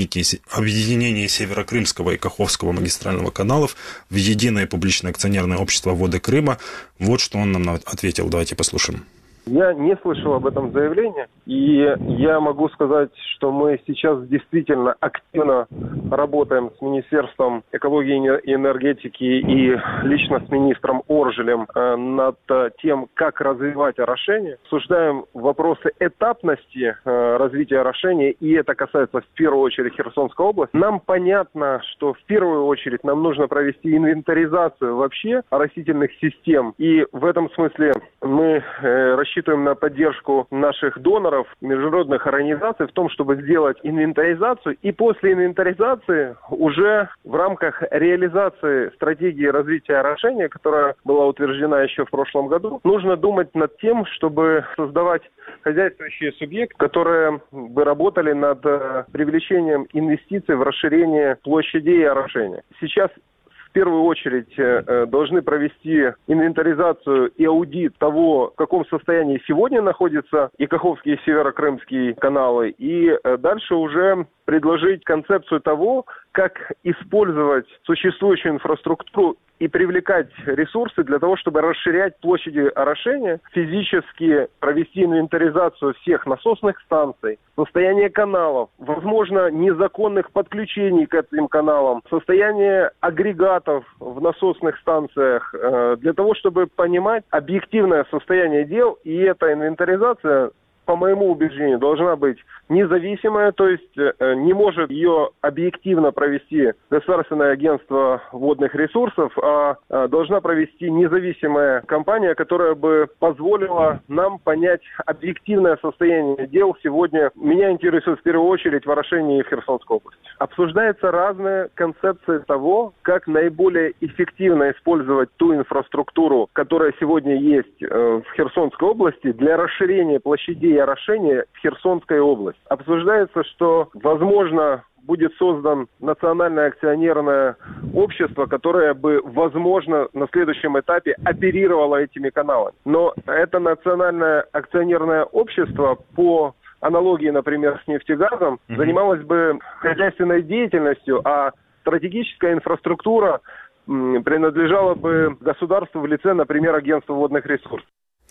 объединении Северокрымского и Каховского магистрального каналов в единое публичное акционерное общество «Воды Крыма». Вот что он нам ответил. Давайте послушаем. Я не слышал об этом заявлении, и я могу сказать, что мы сейчас действительно активно работаем с Министерством экологии и энергетики и лично с министром Оржелем над тем, как развивать орошение. Обсуждаем вопросы этапности развития орошения, и это касается в первую очередь Херсонской области. Нам понятно, что в первую очередь нам нужно провести инвентаризацию вообще растительных систем, и в этом смысле мы рассчитываем на поддержку наших доноров, международных организаций в том, чтобы сделать инвентаризацию, и после инвентаризации уже в рамках реализации стратегии развития орошения, которая была утверждена еще в прошлом году, нужно думать над тем, чтобы создавать хозяйствующие субъекты, которые бы работали над привлечением инвестиций в расширение площадей орошения. Сейчас в первую очередь должны провести инвентаризацию и аудит того, в каком состоянии сегодня находятся и Каховские, и Северокрымские каналы, и дальше уже предложить концепцию того, как использовать существующую инфраструктуру и привлекать ресурсы для того, чтобы расширять площади орошения, физически провести инвентаризацию всех насосных станций, состояние каналов, возможно, незаконных подключений к этим каналам, состояние агрегатов в насосных станциях, для того, чтобы понимать объективное состояние дел, и эта инвентаризация по моему убеждению, должна быть независимая, то есть не может ее объективно провести Государственное агентство водных ресурсов, а должна провести независимая компания, которая бы позволила нам понять объективное состояние дел сегодня. Меня интересует в первую очередь в Орошении и в Херсонской области. Обсуждаются разные концепции того, как наиболее эффективно использовать ту инфраструктуру, которая сегодня есть в Херсонской области, для расширения площадей орошения в Херсонской области. Обсуждается, что, возможно, будет создан национальное акционерное общество, которое бы, возможно, на следующем этапе оперировало этими каналами. Но это национальное акционерное общество по аналогии, например, с нефтегазом, занималось бы хозяйственной деятельностью, а стратегическая инфраструктура принадлежала бы государству в лице, например, агентства водных ресурсов.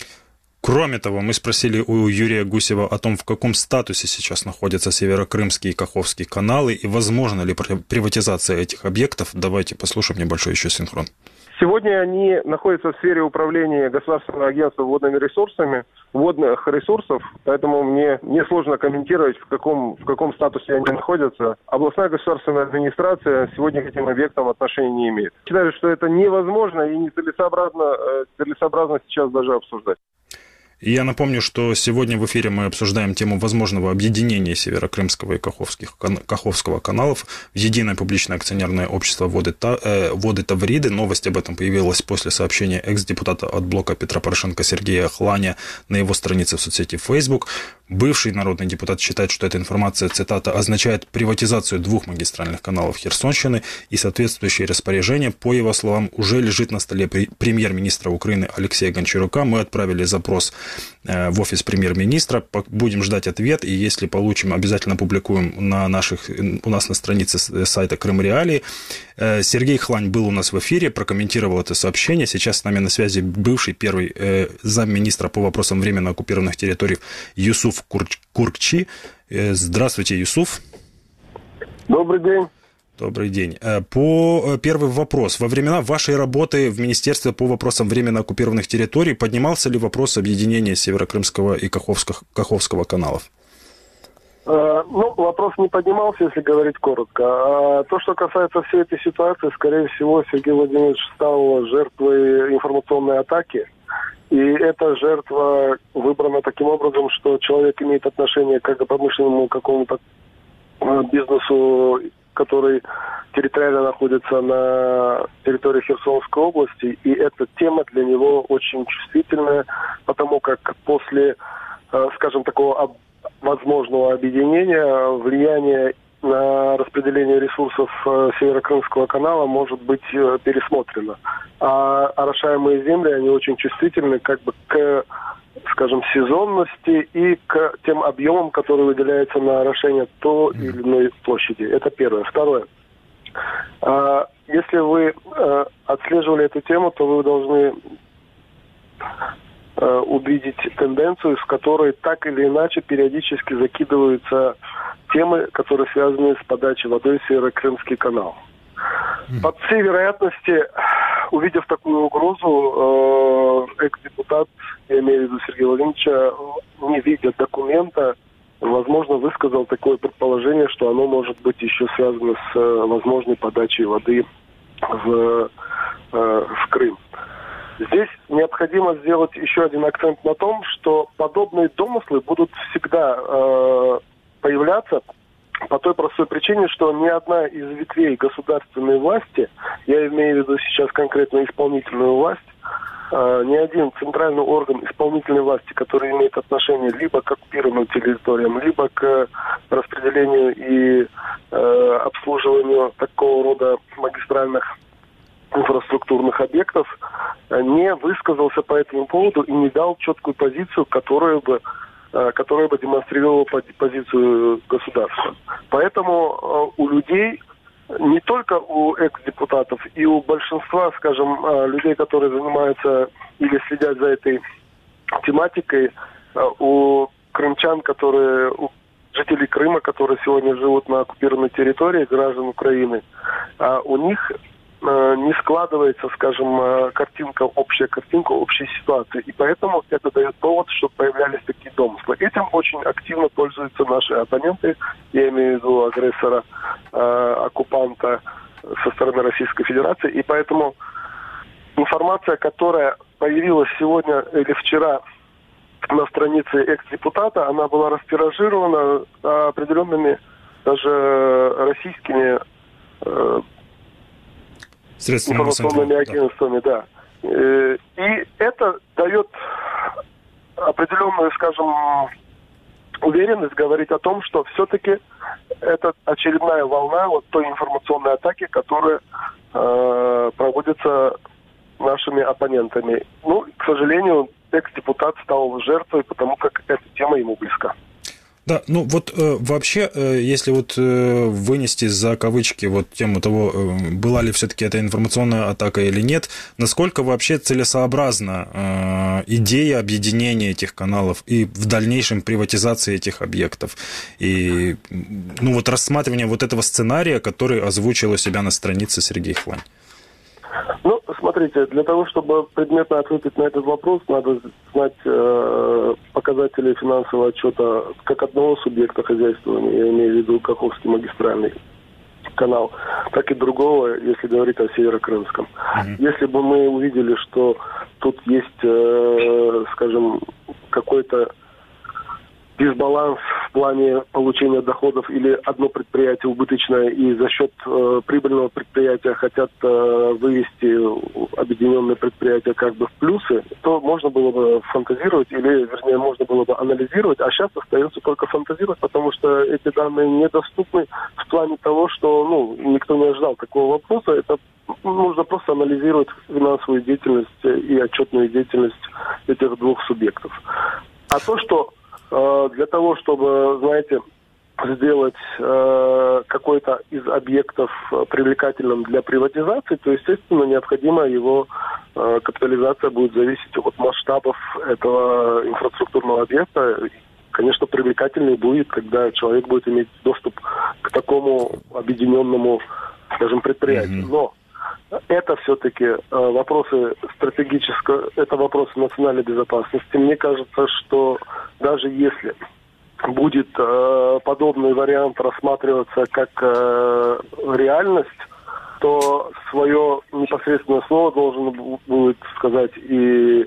Кроме того, мы спросили у Юрия Гусева о том, в каком статусе сейчас находятся Северокрымский и Каховский каналы, и возможно ли приватизация этих объектов. Давайте послушаем небольшой еще синхрон. Сегодня они находятся в сфере управления Государственного агентства водными ресурсами, водных ресурсов, поэтому мне несложно комментировать, в каком статусе они находятся. Областная государственная администрация сегодня к этим объектам отношения не имеет. Считаю, что это невозможно и нецелесообразно сейчас даже обсуждать. И я напомню, что сегодня в эфире мы обсуждаем тему возможного объединения Северокрымского и Каховского каналов в единое публичное акционерное общество «Воды Тавриды». Новость об этом появилась после сообщения экс-депутата от блока Петра Порошенко Сергея Хланя на его странице в соцсети Facebook. Бывший народный депутат считает, что эта информация, цитата, означает приватизацию 2 магистральных каналов Херсонщины, и соответствующее распоряжение, по его словам, уже лежит на столе премьер-министра Украины Алексея Гончарука. Мы отправили запрос в офис премьер-министра, будем ждать ответ, и если получим, обязательно публикуем у нас на странице сайта Крым Реалии. Сергей Хлань был у нас в эфире, прокомментировал это сообщение. Сейчас с нами на связи бывший первый замминистра по вопросам временно оккупированных территорий Юсуф Куркчи. Здравствуйте, Юсуф. Добрый день. Добрый день. Первый вопрос. Во времена вашей работы в Министерстве по вопросам временно оккупированных территорий поднимался ли вопрос объединения Северокрымского и Каховского каналов? Вопрос не поднимался, если говорить коротко. А то, что касается всей этой ситуации, скорее всего, Сергей Владимирович стал жертвой информационной атаки. И эта жертва выбрана таким образом, что человек имеет отношение как к промышленному какому-то бизнесу, который территориально находится на территории Херсонской области, и эта тема для него очень чувствительная, потому как после, скажем, такого возможного объединения влияние на распределение ресурсов Северокрымского канала может быть пересмотрено. А орошаемые земли, они очень чувствительны как бы к, скажем, сезонности и к тем объемам, которые выделяются на орошение той или иной площади. Это первое. Второе. Если вы отслеживали эту тему, то вы должны увидеть тенденцию, с которой так или иначе периодически закидываются темы, которые связаны с подачей воды в Северокрымский канал. По всей вероятности, увидев такую угрозу, экс-депутат, я имею в виду Сергея Владимировича, не видя документа, возможно, высказал такое предположение, что оно может быть еще связано с возможной подачей воды в Крым. Здесь необходимо сделать еще один акцент на том, что подобные домыслы будут всегда появляться по той простой причине, что ни одна из ветвей государственной власти, я имею в виду сейчас конкретно исполнительную власть, ни один центральный орган исполнительной власти, который имеет отношение либо к оккупированным территориям, либо к распределению и обслуживанию такого рода магистральных инфраструктурных объектов, не высказался по этому поводу и не дал четкую позицию, которая бы демонстрировала позицию государства. Поэтому у людей, не только у экс-депутатов, и у большинства, скажем, людей, которые занимаются или следят за этой тематикой, у крымчан, у жителей Крыма, которые сегодня живут на оккупированной территории, граждан Украины, у них не складывается, скажем, общая картинка общей ситуации. И поэтому это дает повод, чтобы появлялись такие домыслы. Этим очень активно пользуются наши оппоненты, я имею в виду агрессора, оккупанта со стороны Российской Федерации. И поэтому информация, которая появилась сегодня или вчера на странице экс-депутата, она была растиражирована определенными даже российскими информационными агентствами, да. И это дает определенную, скажем, уверенность говорить о том, что все-таки это очередная волна вот той информационной атаки, которая проводится нашими оппонентами. Ну, к сожалению, экс-депутат стал жертвой, потому как эта тема ему близка. Да, ну вот вообще, если вот вынести за кавычки вот тему того, была ли все-таки эта информационная атака или нет, насколько вообще целесообразна идея объединения этих каналов и в дальнейшем приватизации этих объектов, и ну вот рассматривание вот этого сценария, который озвучил у себя на странице Сергей Хлань. Ну, смотрите, для того, чтобы предметно ответить на этот вопрос, надо знать показатели финансового отчета как одного субъекта хозяйствования, я имею в виду Каховский магистральный канал, так и другого, если говорить о Северокрымском. Если бы мы увидели, что тут есть, скажем, какой-то дисбаланс в плане получения доходов или одно предприятие убыточное и за счет прибыльного предприятия хотят вывести объединенное предприятие как бы в плюсы, то можно было бы фантазировать или, вернее, можно было бы анализировать, а сейчас остается только фантазировать, потому что эти данные недоступны в плане того, что никто не ожидал такого вопроса. Это нужно просто анализировать финансовую деятельность и отчетную деятельность этих двух субъектов. А то, что для того, чтобы, знаете, сделать какой-то из объектов привлекательным для приватизации, то, естественно, необходимо его капитализация будет зависеть от масштабов этого инфраструктурного объекта. Конечно, привлекательней будет, когда человек будет иметь доступ к такому объединенному, скажем, предприятию. Но это все-таки вопросы стратегического, это вопросы национальной безопасности. Мне кажется, что даже если будет подобный вариант рассматриваться как реальность, то свое непосредственное слово должен будет сказать и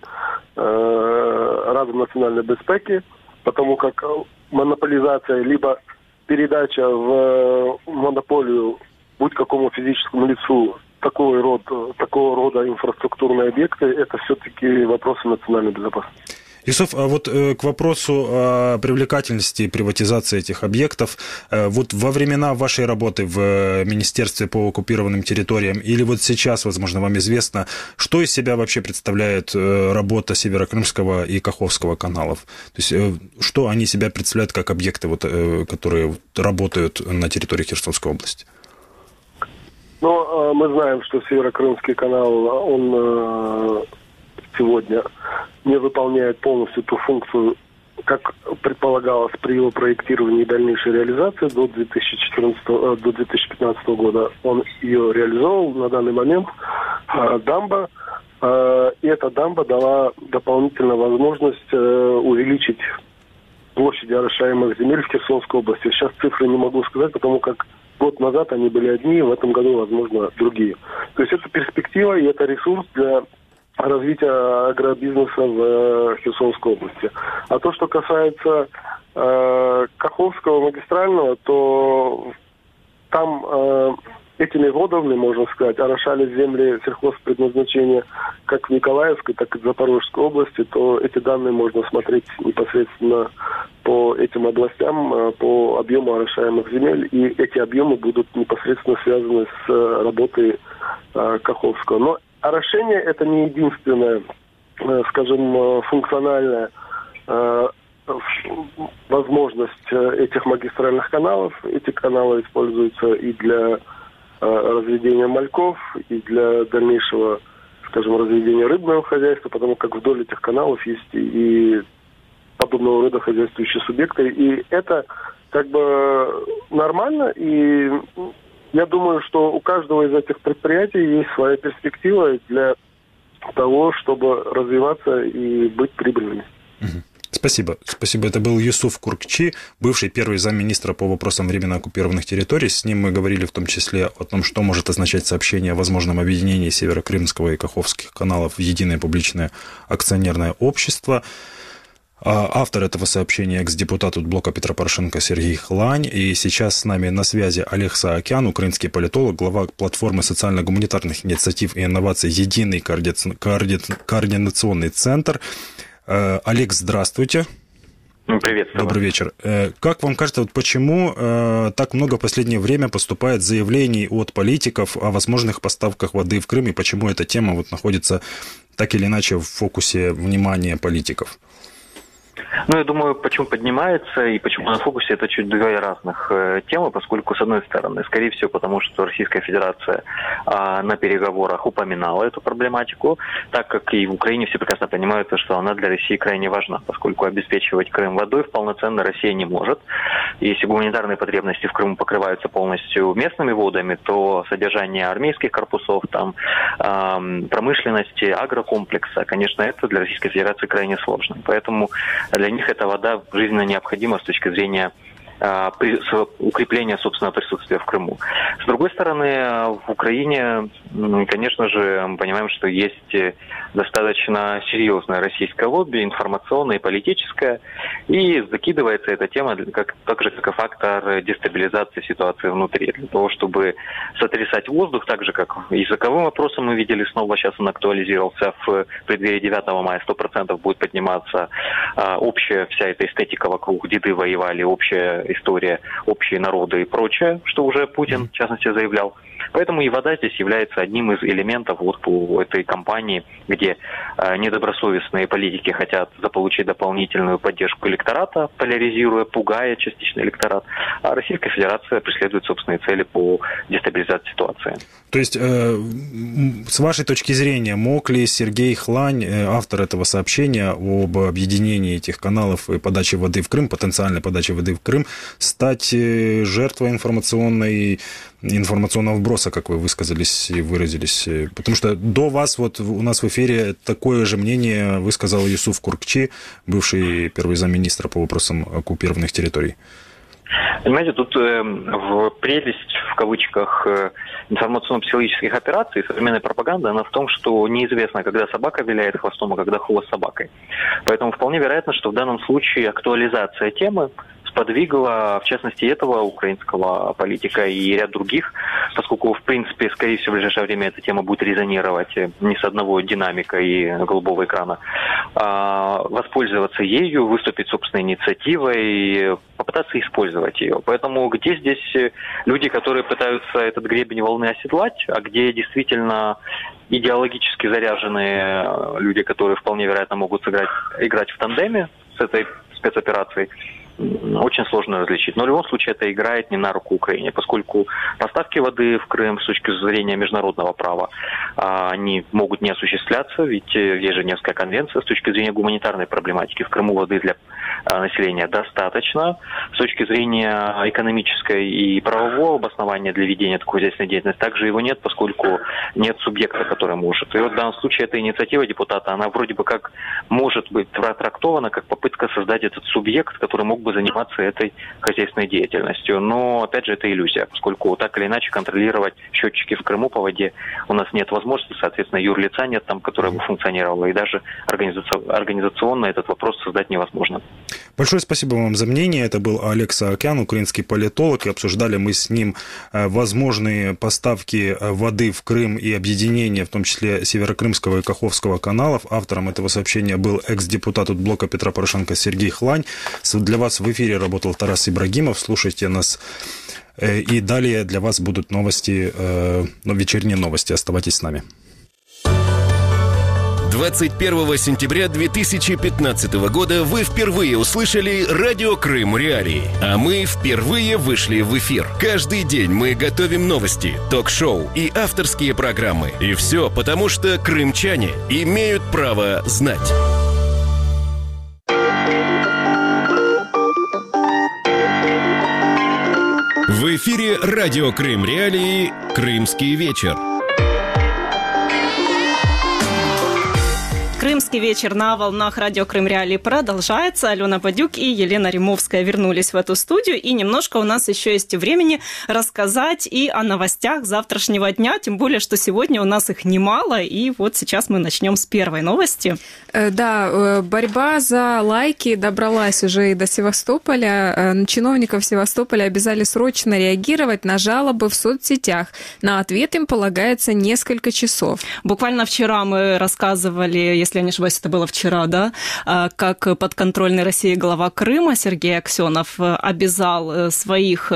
Рада национальной безопасности, потому как монополизация либо передача в монополию будь какому физическому лицу такого рода инфраструктурные объекты, это все-таки вопросы национальной безопасности. Юсуф, а вот к вопросу о привлекательности приватизации этих объектов, вот во времена вашей работы в Министерстве по оккупированным территориям или вот сейчас, возможно, вам известно, что из себя вообще представляет работа Северокрымского и Каховского каналов? То есть что они себя представляют как объекты, вот, которые работают на территории Херсонской области? Но мы знаем, что Северокрымский канал, он сегодня не выполняет полностью ту функцию, как предполагалось при его проектировании и дальнейшей реализации до 2015 года. Он ее реализовал на данный момент. Дамба. И эта дамба дала дополнительную возможность увеличить площади орошаемых земель в Херсонской области. Сейчас цифры не могу сказать, потому как год назад они были одни, в этом году, возможно, другие. То есть это перспектива и это ресурс для развития агробизнеса в Херсонской области. А то, что касается Каховского магистрального, то там этими водами, можно сказать, орошали земли сельхозпредназначения как в Николаевской, так и в Запорожской области, то эти данные можно смотреть непосредственно по этим областям, по объему орошаемых земель, и эти объемы будут непосредственно связаны с работой Каховского. Но орошение – это не единственная, скажем, функциональная возможность этих магистральных каналов. Эти каналы используются и для разведения мальков, и для дальнейшего, скажем, разведения рыбного хозяйства, потому как вдоль этих каналов есть и подобного рода хозяйствующие субъекты. И это как бы нормально, и я думаю, что у каждого из этих предприятий есть своя перспектива для того, чтобы развиваться и быть прибыльными. Спасибо. Спасибо. Это был Юсуф Куркчи, бывший первый замминистра по вопросам временно оккупированных территорий. С ним мы говорили в том числе о том, что может означать сообщение о возможном объединении Северокрымского и Каховских каналов в единое публичное акционерное общество. Автор этого сообщения – экс-депутат от блока Петра Порошенко Сергей Хлань. И сейчас с нами на связи Олег Саакян, украинский политолог, глава платформы социально-гуманитарных инициатив и инноваций «Единый координационный центр». Олег, здравствуйте. Привет. Добрый вечер. Как вам кажется, вот почему так много в последнее время поступает заявлений от политиков о возможных поставках воды в Крым, и почему эта тема вот находится так или иначе в фокусе внимания политиков? Ну, я думаю, почему поднимается и почему на фокусе, это чуть две разных темы, поскольку, с одной стороны, скорее всего, потому что Российская Федерация на переговорах упоминала эту проблематику, так как и в Украине все прекрасно понимают, что она для России крайне важна, поскольку обеспечивать Крым водой полноценно Россия не может. Если гуманитарные потребности в Крыму покрываются полностью местными водами, то содержание армейских корпусов, там, промышленности, агрокомплекса, конечно, это для Российской Федерации крайне сложно. Поэтому для них эта вода жизненно необходима с точки зрения укрепления собственного присутствия в Крыму. С другой стороны, в Украине, конечно же, мы понимаем, что есть достаточно серьезное российское лобби, информационное и политическое, и закидывается эта тема так же, как и фактор дестабилизации ситуации внутри, для того, чтобы сотрясать воздух, так же, как языковым вопросом мы видели снова, сейчас он актуализировался, в преддверии 9 мая 100% будет подниматься общая вся эта эстетика вокруг «деды воевали», общая история, общие народы и прочее, что уже Путин, в частности, заявлял. Поэтому и вода здесь является одним из элементов вот по этой кампании, где недобросовестные политики хотят заполучить дополнительную поддержку электората, поляризируя, пугая частично электорат, а Российская Федерация преследует собственные цели по дестабилизации ситуации. То есть, с вашей точки зрения, мог ли Сергей Хлань, автор этого сообщения об объединении этих каналов и подаче воды в Крым, потенциальной подаче воды в Крым, стать жертвой информационного вброса, как вы высказались и выразились? Потому что до вас вот у нас в эфире такое же мнение высказал Юсуф Куркчи, бывший первый замминистра по вопросам оккупированных территорий. Понимаете, тут прелесть, в кавычках, информационно-психологических операций, современной пропаганды, она в том, что неизвестно, когда собака виляет хвостом, а когда хвост собакой. Поэтому вполне вероятно, что в данном случае актуализация темы сподвигла, в частности, этого украинского политика и ряд других, поскольку, в принципе, скорее всего, в ближайшее время эта тема будет резонировать не с одного динамика и голубого экрана, воспользоваться ею, выступить собственной инициативой, попытаться использовать ее. Поэтому где здесь люди, которые пытаются этот гребень волны оседлать, а где действительно идеологически заряженные люди, которые вполне вероятно могут играть в тандеме с этой спецоперацией, очень сложно различить. Но в любом случае это играет не на руку Украине, поскольку поставки воды в Крым с точки зрения международного права, они могут не осуществляться, ведь есть Женевская конвенция. С точки зрения гуманитарной проблематики в Крыму воды для населения достаточно. С точки зрения экономической и правового обоснования для ведения такой хозяйственной деятельности также его нет, поскольку нет субъекта, который может. И вот в данном случае эта инициатива депутата, она вроде бы как может быть трактована как попытка создать этот субъект, который мог бы заниматься этой хозяйственной деятельностью. Но, опять же, это иллюзия, поскольку так или иначе контролировать счетчики в Крыму по воде у нас нет возможности, соответственно, юрлица нет там, которое бы функционировало, и даже организационно этот вопрос создать невозможно. Большое спасибо вам за мнение. Это был Олег Саакян, украинский политолог, и обсуждали мы с ним возможные поставки воды в Крым и объединение, в том числе Северокрымского и Каховского каналов. Автором этого сообщения был экс-депутат от блока Петра Порошенко Сергей Хлань. Для вас в эфире работал Тарас Ибрагимов. Слушайте нас. И далее для вас будут новости, вечерние новости. Оставайтесь с нами. 21 сентября 2015 года вы впервые услышали «Радио Крым Реалии», а мы впервые вышли в эфир. Каждый день мы готовим новости, ток-шоу и авторские программы. И все потому, что крымчане имеют право знать. В эфире радио Крым Реалии «Крымский вечер». Крымский вечер на волнах радио Крым Реалии продолжается. Алена Бадюк и Елена Римовская вернулись в эту студию. И немножко у нас еще есть времени рассказать и о новостях завтрашнего дня. Тем более, что сегодня у нас их немало. И вот сейчас мы начнем с первой новости. Да, борьба за лайки добралась уже и до Севастополя. Чиновников Севастополя обязали срочно реагировать на жалобы в соцсетях. На ответ им полагается несколько часов. Буквально вчера мы рассказывали, если я не ошибаюсь, это было вчера, да, как подконтрольный России глава Крыма Сергей Аксенов обязал своих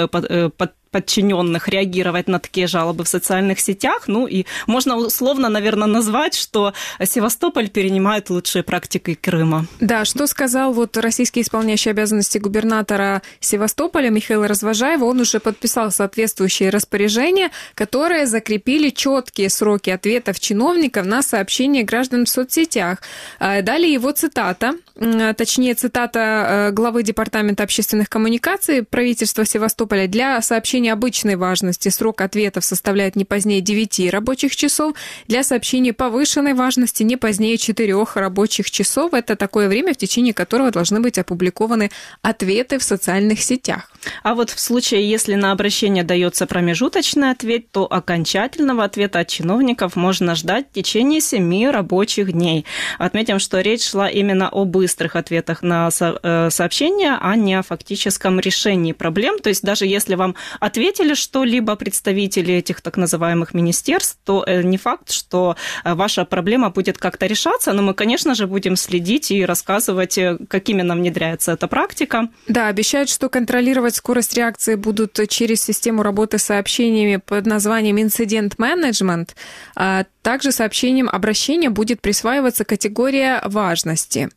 подчиненных реагировать на такие жалобы в социальных сетях. Ну и можно условно, наверное, назвать, что Севастополь перенимает лучшие практики Крыма. Да, что сказал вот российский исполняющий обязанности губернатора Севастополя Михаил Развожаев. Он уже подписал соответствующие распоряжения, которые закрепили четкие сроки ответов чиновников на сообщения граждан в соцсетях. Далее его цитата, точнее цитата главы Департамента общественных коммуникаций правительства Севастополя: для сообщения обычной важности срок ответов составляет не позднее 9 рабочих часов, для сообщений повышенной важности не позднее 4 рабочих часов. Это такое время, в течение которого должны быть опубликованы ответы в социальных сетях. А вот в случае, если на обращение дается промежуточный ответ, то окончательного ответа от чиновников можно ждать в течение 7 рабочих дней. Отметим, что речь шла именно о быстрых ответах на сообщения, а не о фактическом решении проблем. То есть даже если вам ответили что-либо представители этих так называемых министерств, то не факт, что ваша проблема будет как-то решаться, но мы, конечно же, будем следить и рассказывать, как именно внедряется эта практика. Да, обещают, что контролировать скорость реакции будут через систему работы с сообщениями под названием «Инцидент-менеджмент». Также сообщениям обращения будет присваиваться категория важности.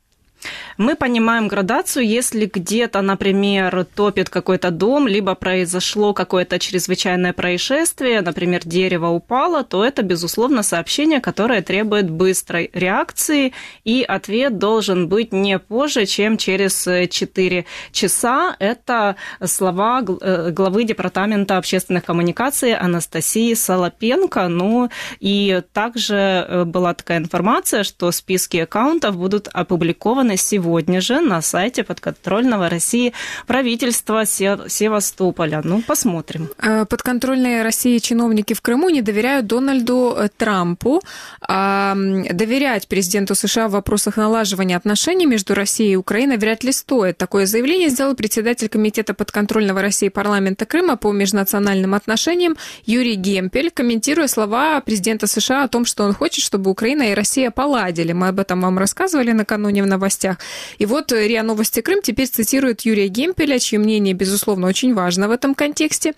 Мы понимаем градацию, если где-то, например, топит какой-то дом, либо произошло какое-то чрезвычайное происшествие, например, дерево упало, то это, безусловно, сообщение, которое требует быстрой реакции, и ответ должен быть не позже, чем через 4 часа. Это слова главы Департамента общественных коммуникаций Анастасии Солопенко. Ну и также была такая информация, что списки аккаунтов будут опубликованы сегодня же на сайте подконтрольного России правительства Севастополя. Ну, посмотрим. Подконтрольные России чиновники в Крыму не доверяют Дональду Трампу. Доверять президенту США в вопросах налаживания отношений между Россией и Украиной вряд ли стоит. Такое заявление сделал председатель Комитета подконтрольного России парламента Крыма по межнациональным отношениям Юрий Гемпель, комментируя слова президента США о том, что он хочет, чтобы Украина и Россия поладили. Мы об этом вам рассказывали накануне в новостях. И вот РИА Новости Крым теперь цитирует Юрия Гемпеля, чье мнение, безусловно, очень важно в этом контексте.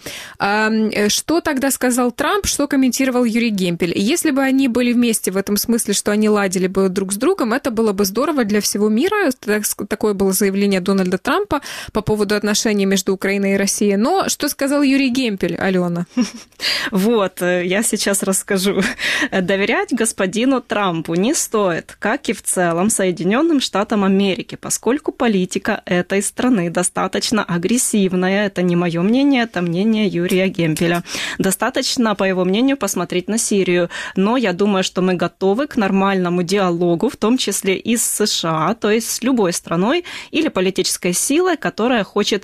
Что тогда сказал Трамп, что комментировал Юрий Гемпель? Если бы они были вместе в этом смысле, что они ладили бы друг с другом, это было бы здорово для всего мира. Такое было заявление Дональда Трампа по поводу отношений между Украиной и Россией. Но что сказал Юрий Гемпель, Алена? Вот, я сейчас расскажу. Доверять господину Трампу не стоит, как и в целом Соединенным Штатам Америки, поскольку политика этой страны достаточно агрессивная. Это не мое мнение, это мнение Юрия Гемпеля. Достаточно, по его мнению, посмотреть на Сирию. Но я думаю, что мы готовы к нормальному диалогу, в том числе и с США, то есть с любой страной или политической силой, которая хочет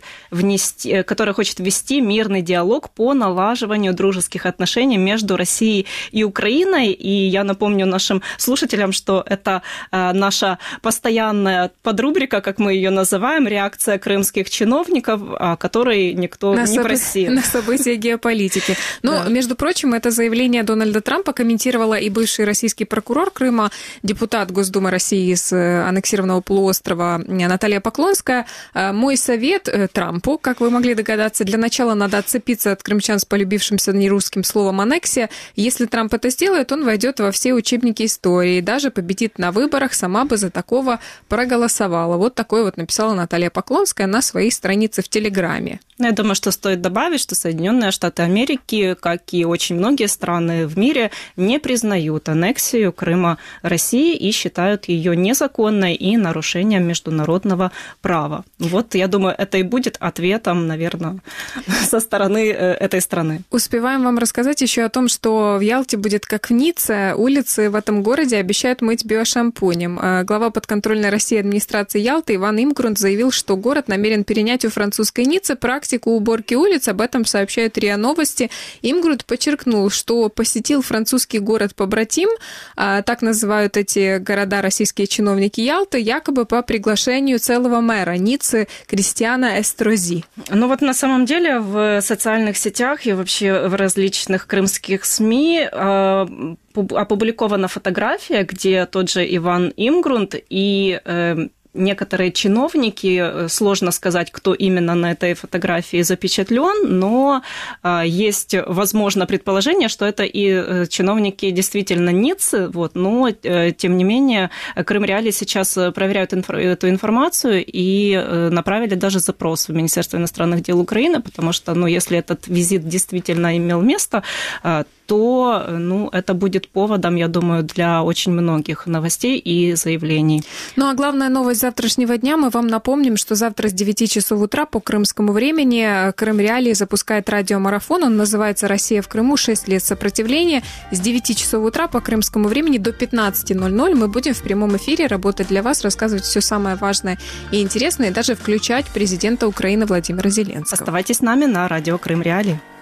ввести мирный диалог по налаживанию дружеских отношений между Россией и Украиной. И я напомню нашим слушателям, что это наша постоянная подрубрика, как мы ее называем, реакция крымских чиновников, о которой никто не просил. На события геополитики. Но, да. Между прочим, это заявление Дональда Трампа комментировала и бывший российский прокурор Крыма, депутат Госдумы России с аннексированного полуострова Наталья Поклонская. Мой совет Трампу, как вы могли догадаться, для начала надо отцепиться от крымчан с полюбившимся нерусским словом «аннексия». Если Трамп это сделает, он войдет во все учебники истории и даже победит на выборах. Сама бы за такого проголосовала. Вот такое вот написала Наталья Поклонская на своей странице в Телеграме. Я думаю, что стоит добавить, что Соединенные Штаты Америки, как и очень многие страны в мире, не признают аннексию Крыма России и считают ее незаконной и нарушением международного права. Вот, я думаю, это и будет ответом, наверное, со стороны этой страны. Успеваем вам рассказать еще о том, что в Ялте будет как в Ницце. Улицы в этом городе обещают мыть биошампунем. Глава подконтрольной России администрации Ялты Иван Имгрунт заявил, что город намерен перенять у французской Ниццы практику уборки улиц. Об этом сообщают РИА Новости. Имгрунт подчеркнул, что посетил французский город-побратим, так называют эти города российские чиновники Ялты, якобы по приглашению целого мэра Ниццы Кристиана Эстрози. Ну вот на самом деле в социальных сетях и вообще в различных крымских СМИ опубликована фотография, где тот же Иван Имгрунт и некоторые чиновники, сложно сказать, кто именно на этой фотографии запечатлен, но есть, возможно, предположение, что это и чиновники действительно Ниццы, вот, но, тем не менее, Крым Реалии сейчас проверяют эту информацию и направили даже запрос в Министерство иностранных дел Украины, потому что, ну, если этот визит действительно имел место, то, ну, это будет поводом, я думаю, для очень многих новостей и заявлений. Ну, а главная новость завтрашнего дня, мы вам напомним, что завтра с 9 часов утра по крымскому времени Крым Реалии запускает радиомарафон, он называется «Россия в Крыму. 6 лет сопротивления». С 9 часов утра по крымскому времени до 15:00 мы будем в прямом эфире работать для вас, рассказывать все самое важное и интересное, и даже включать президента Украины Владимира Зеленского. Оставайтесь с нами на радио Крым Реалии.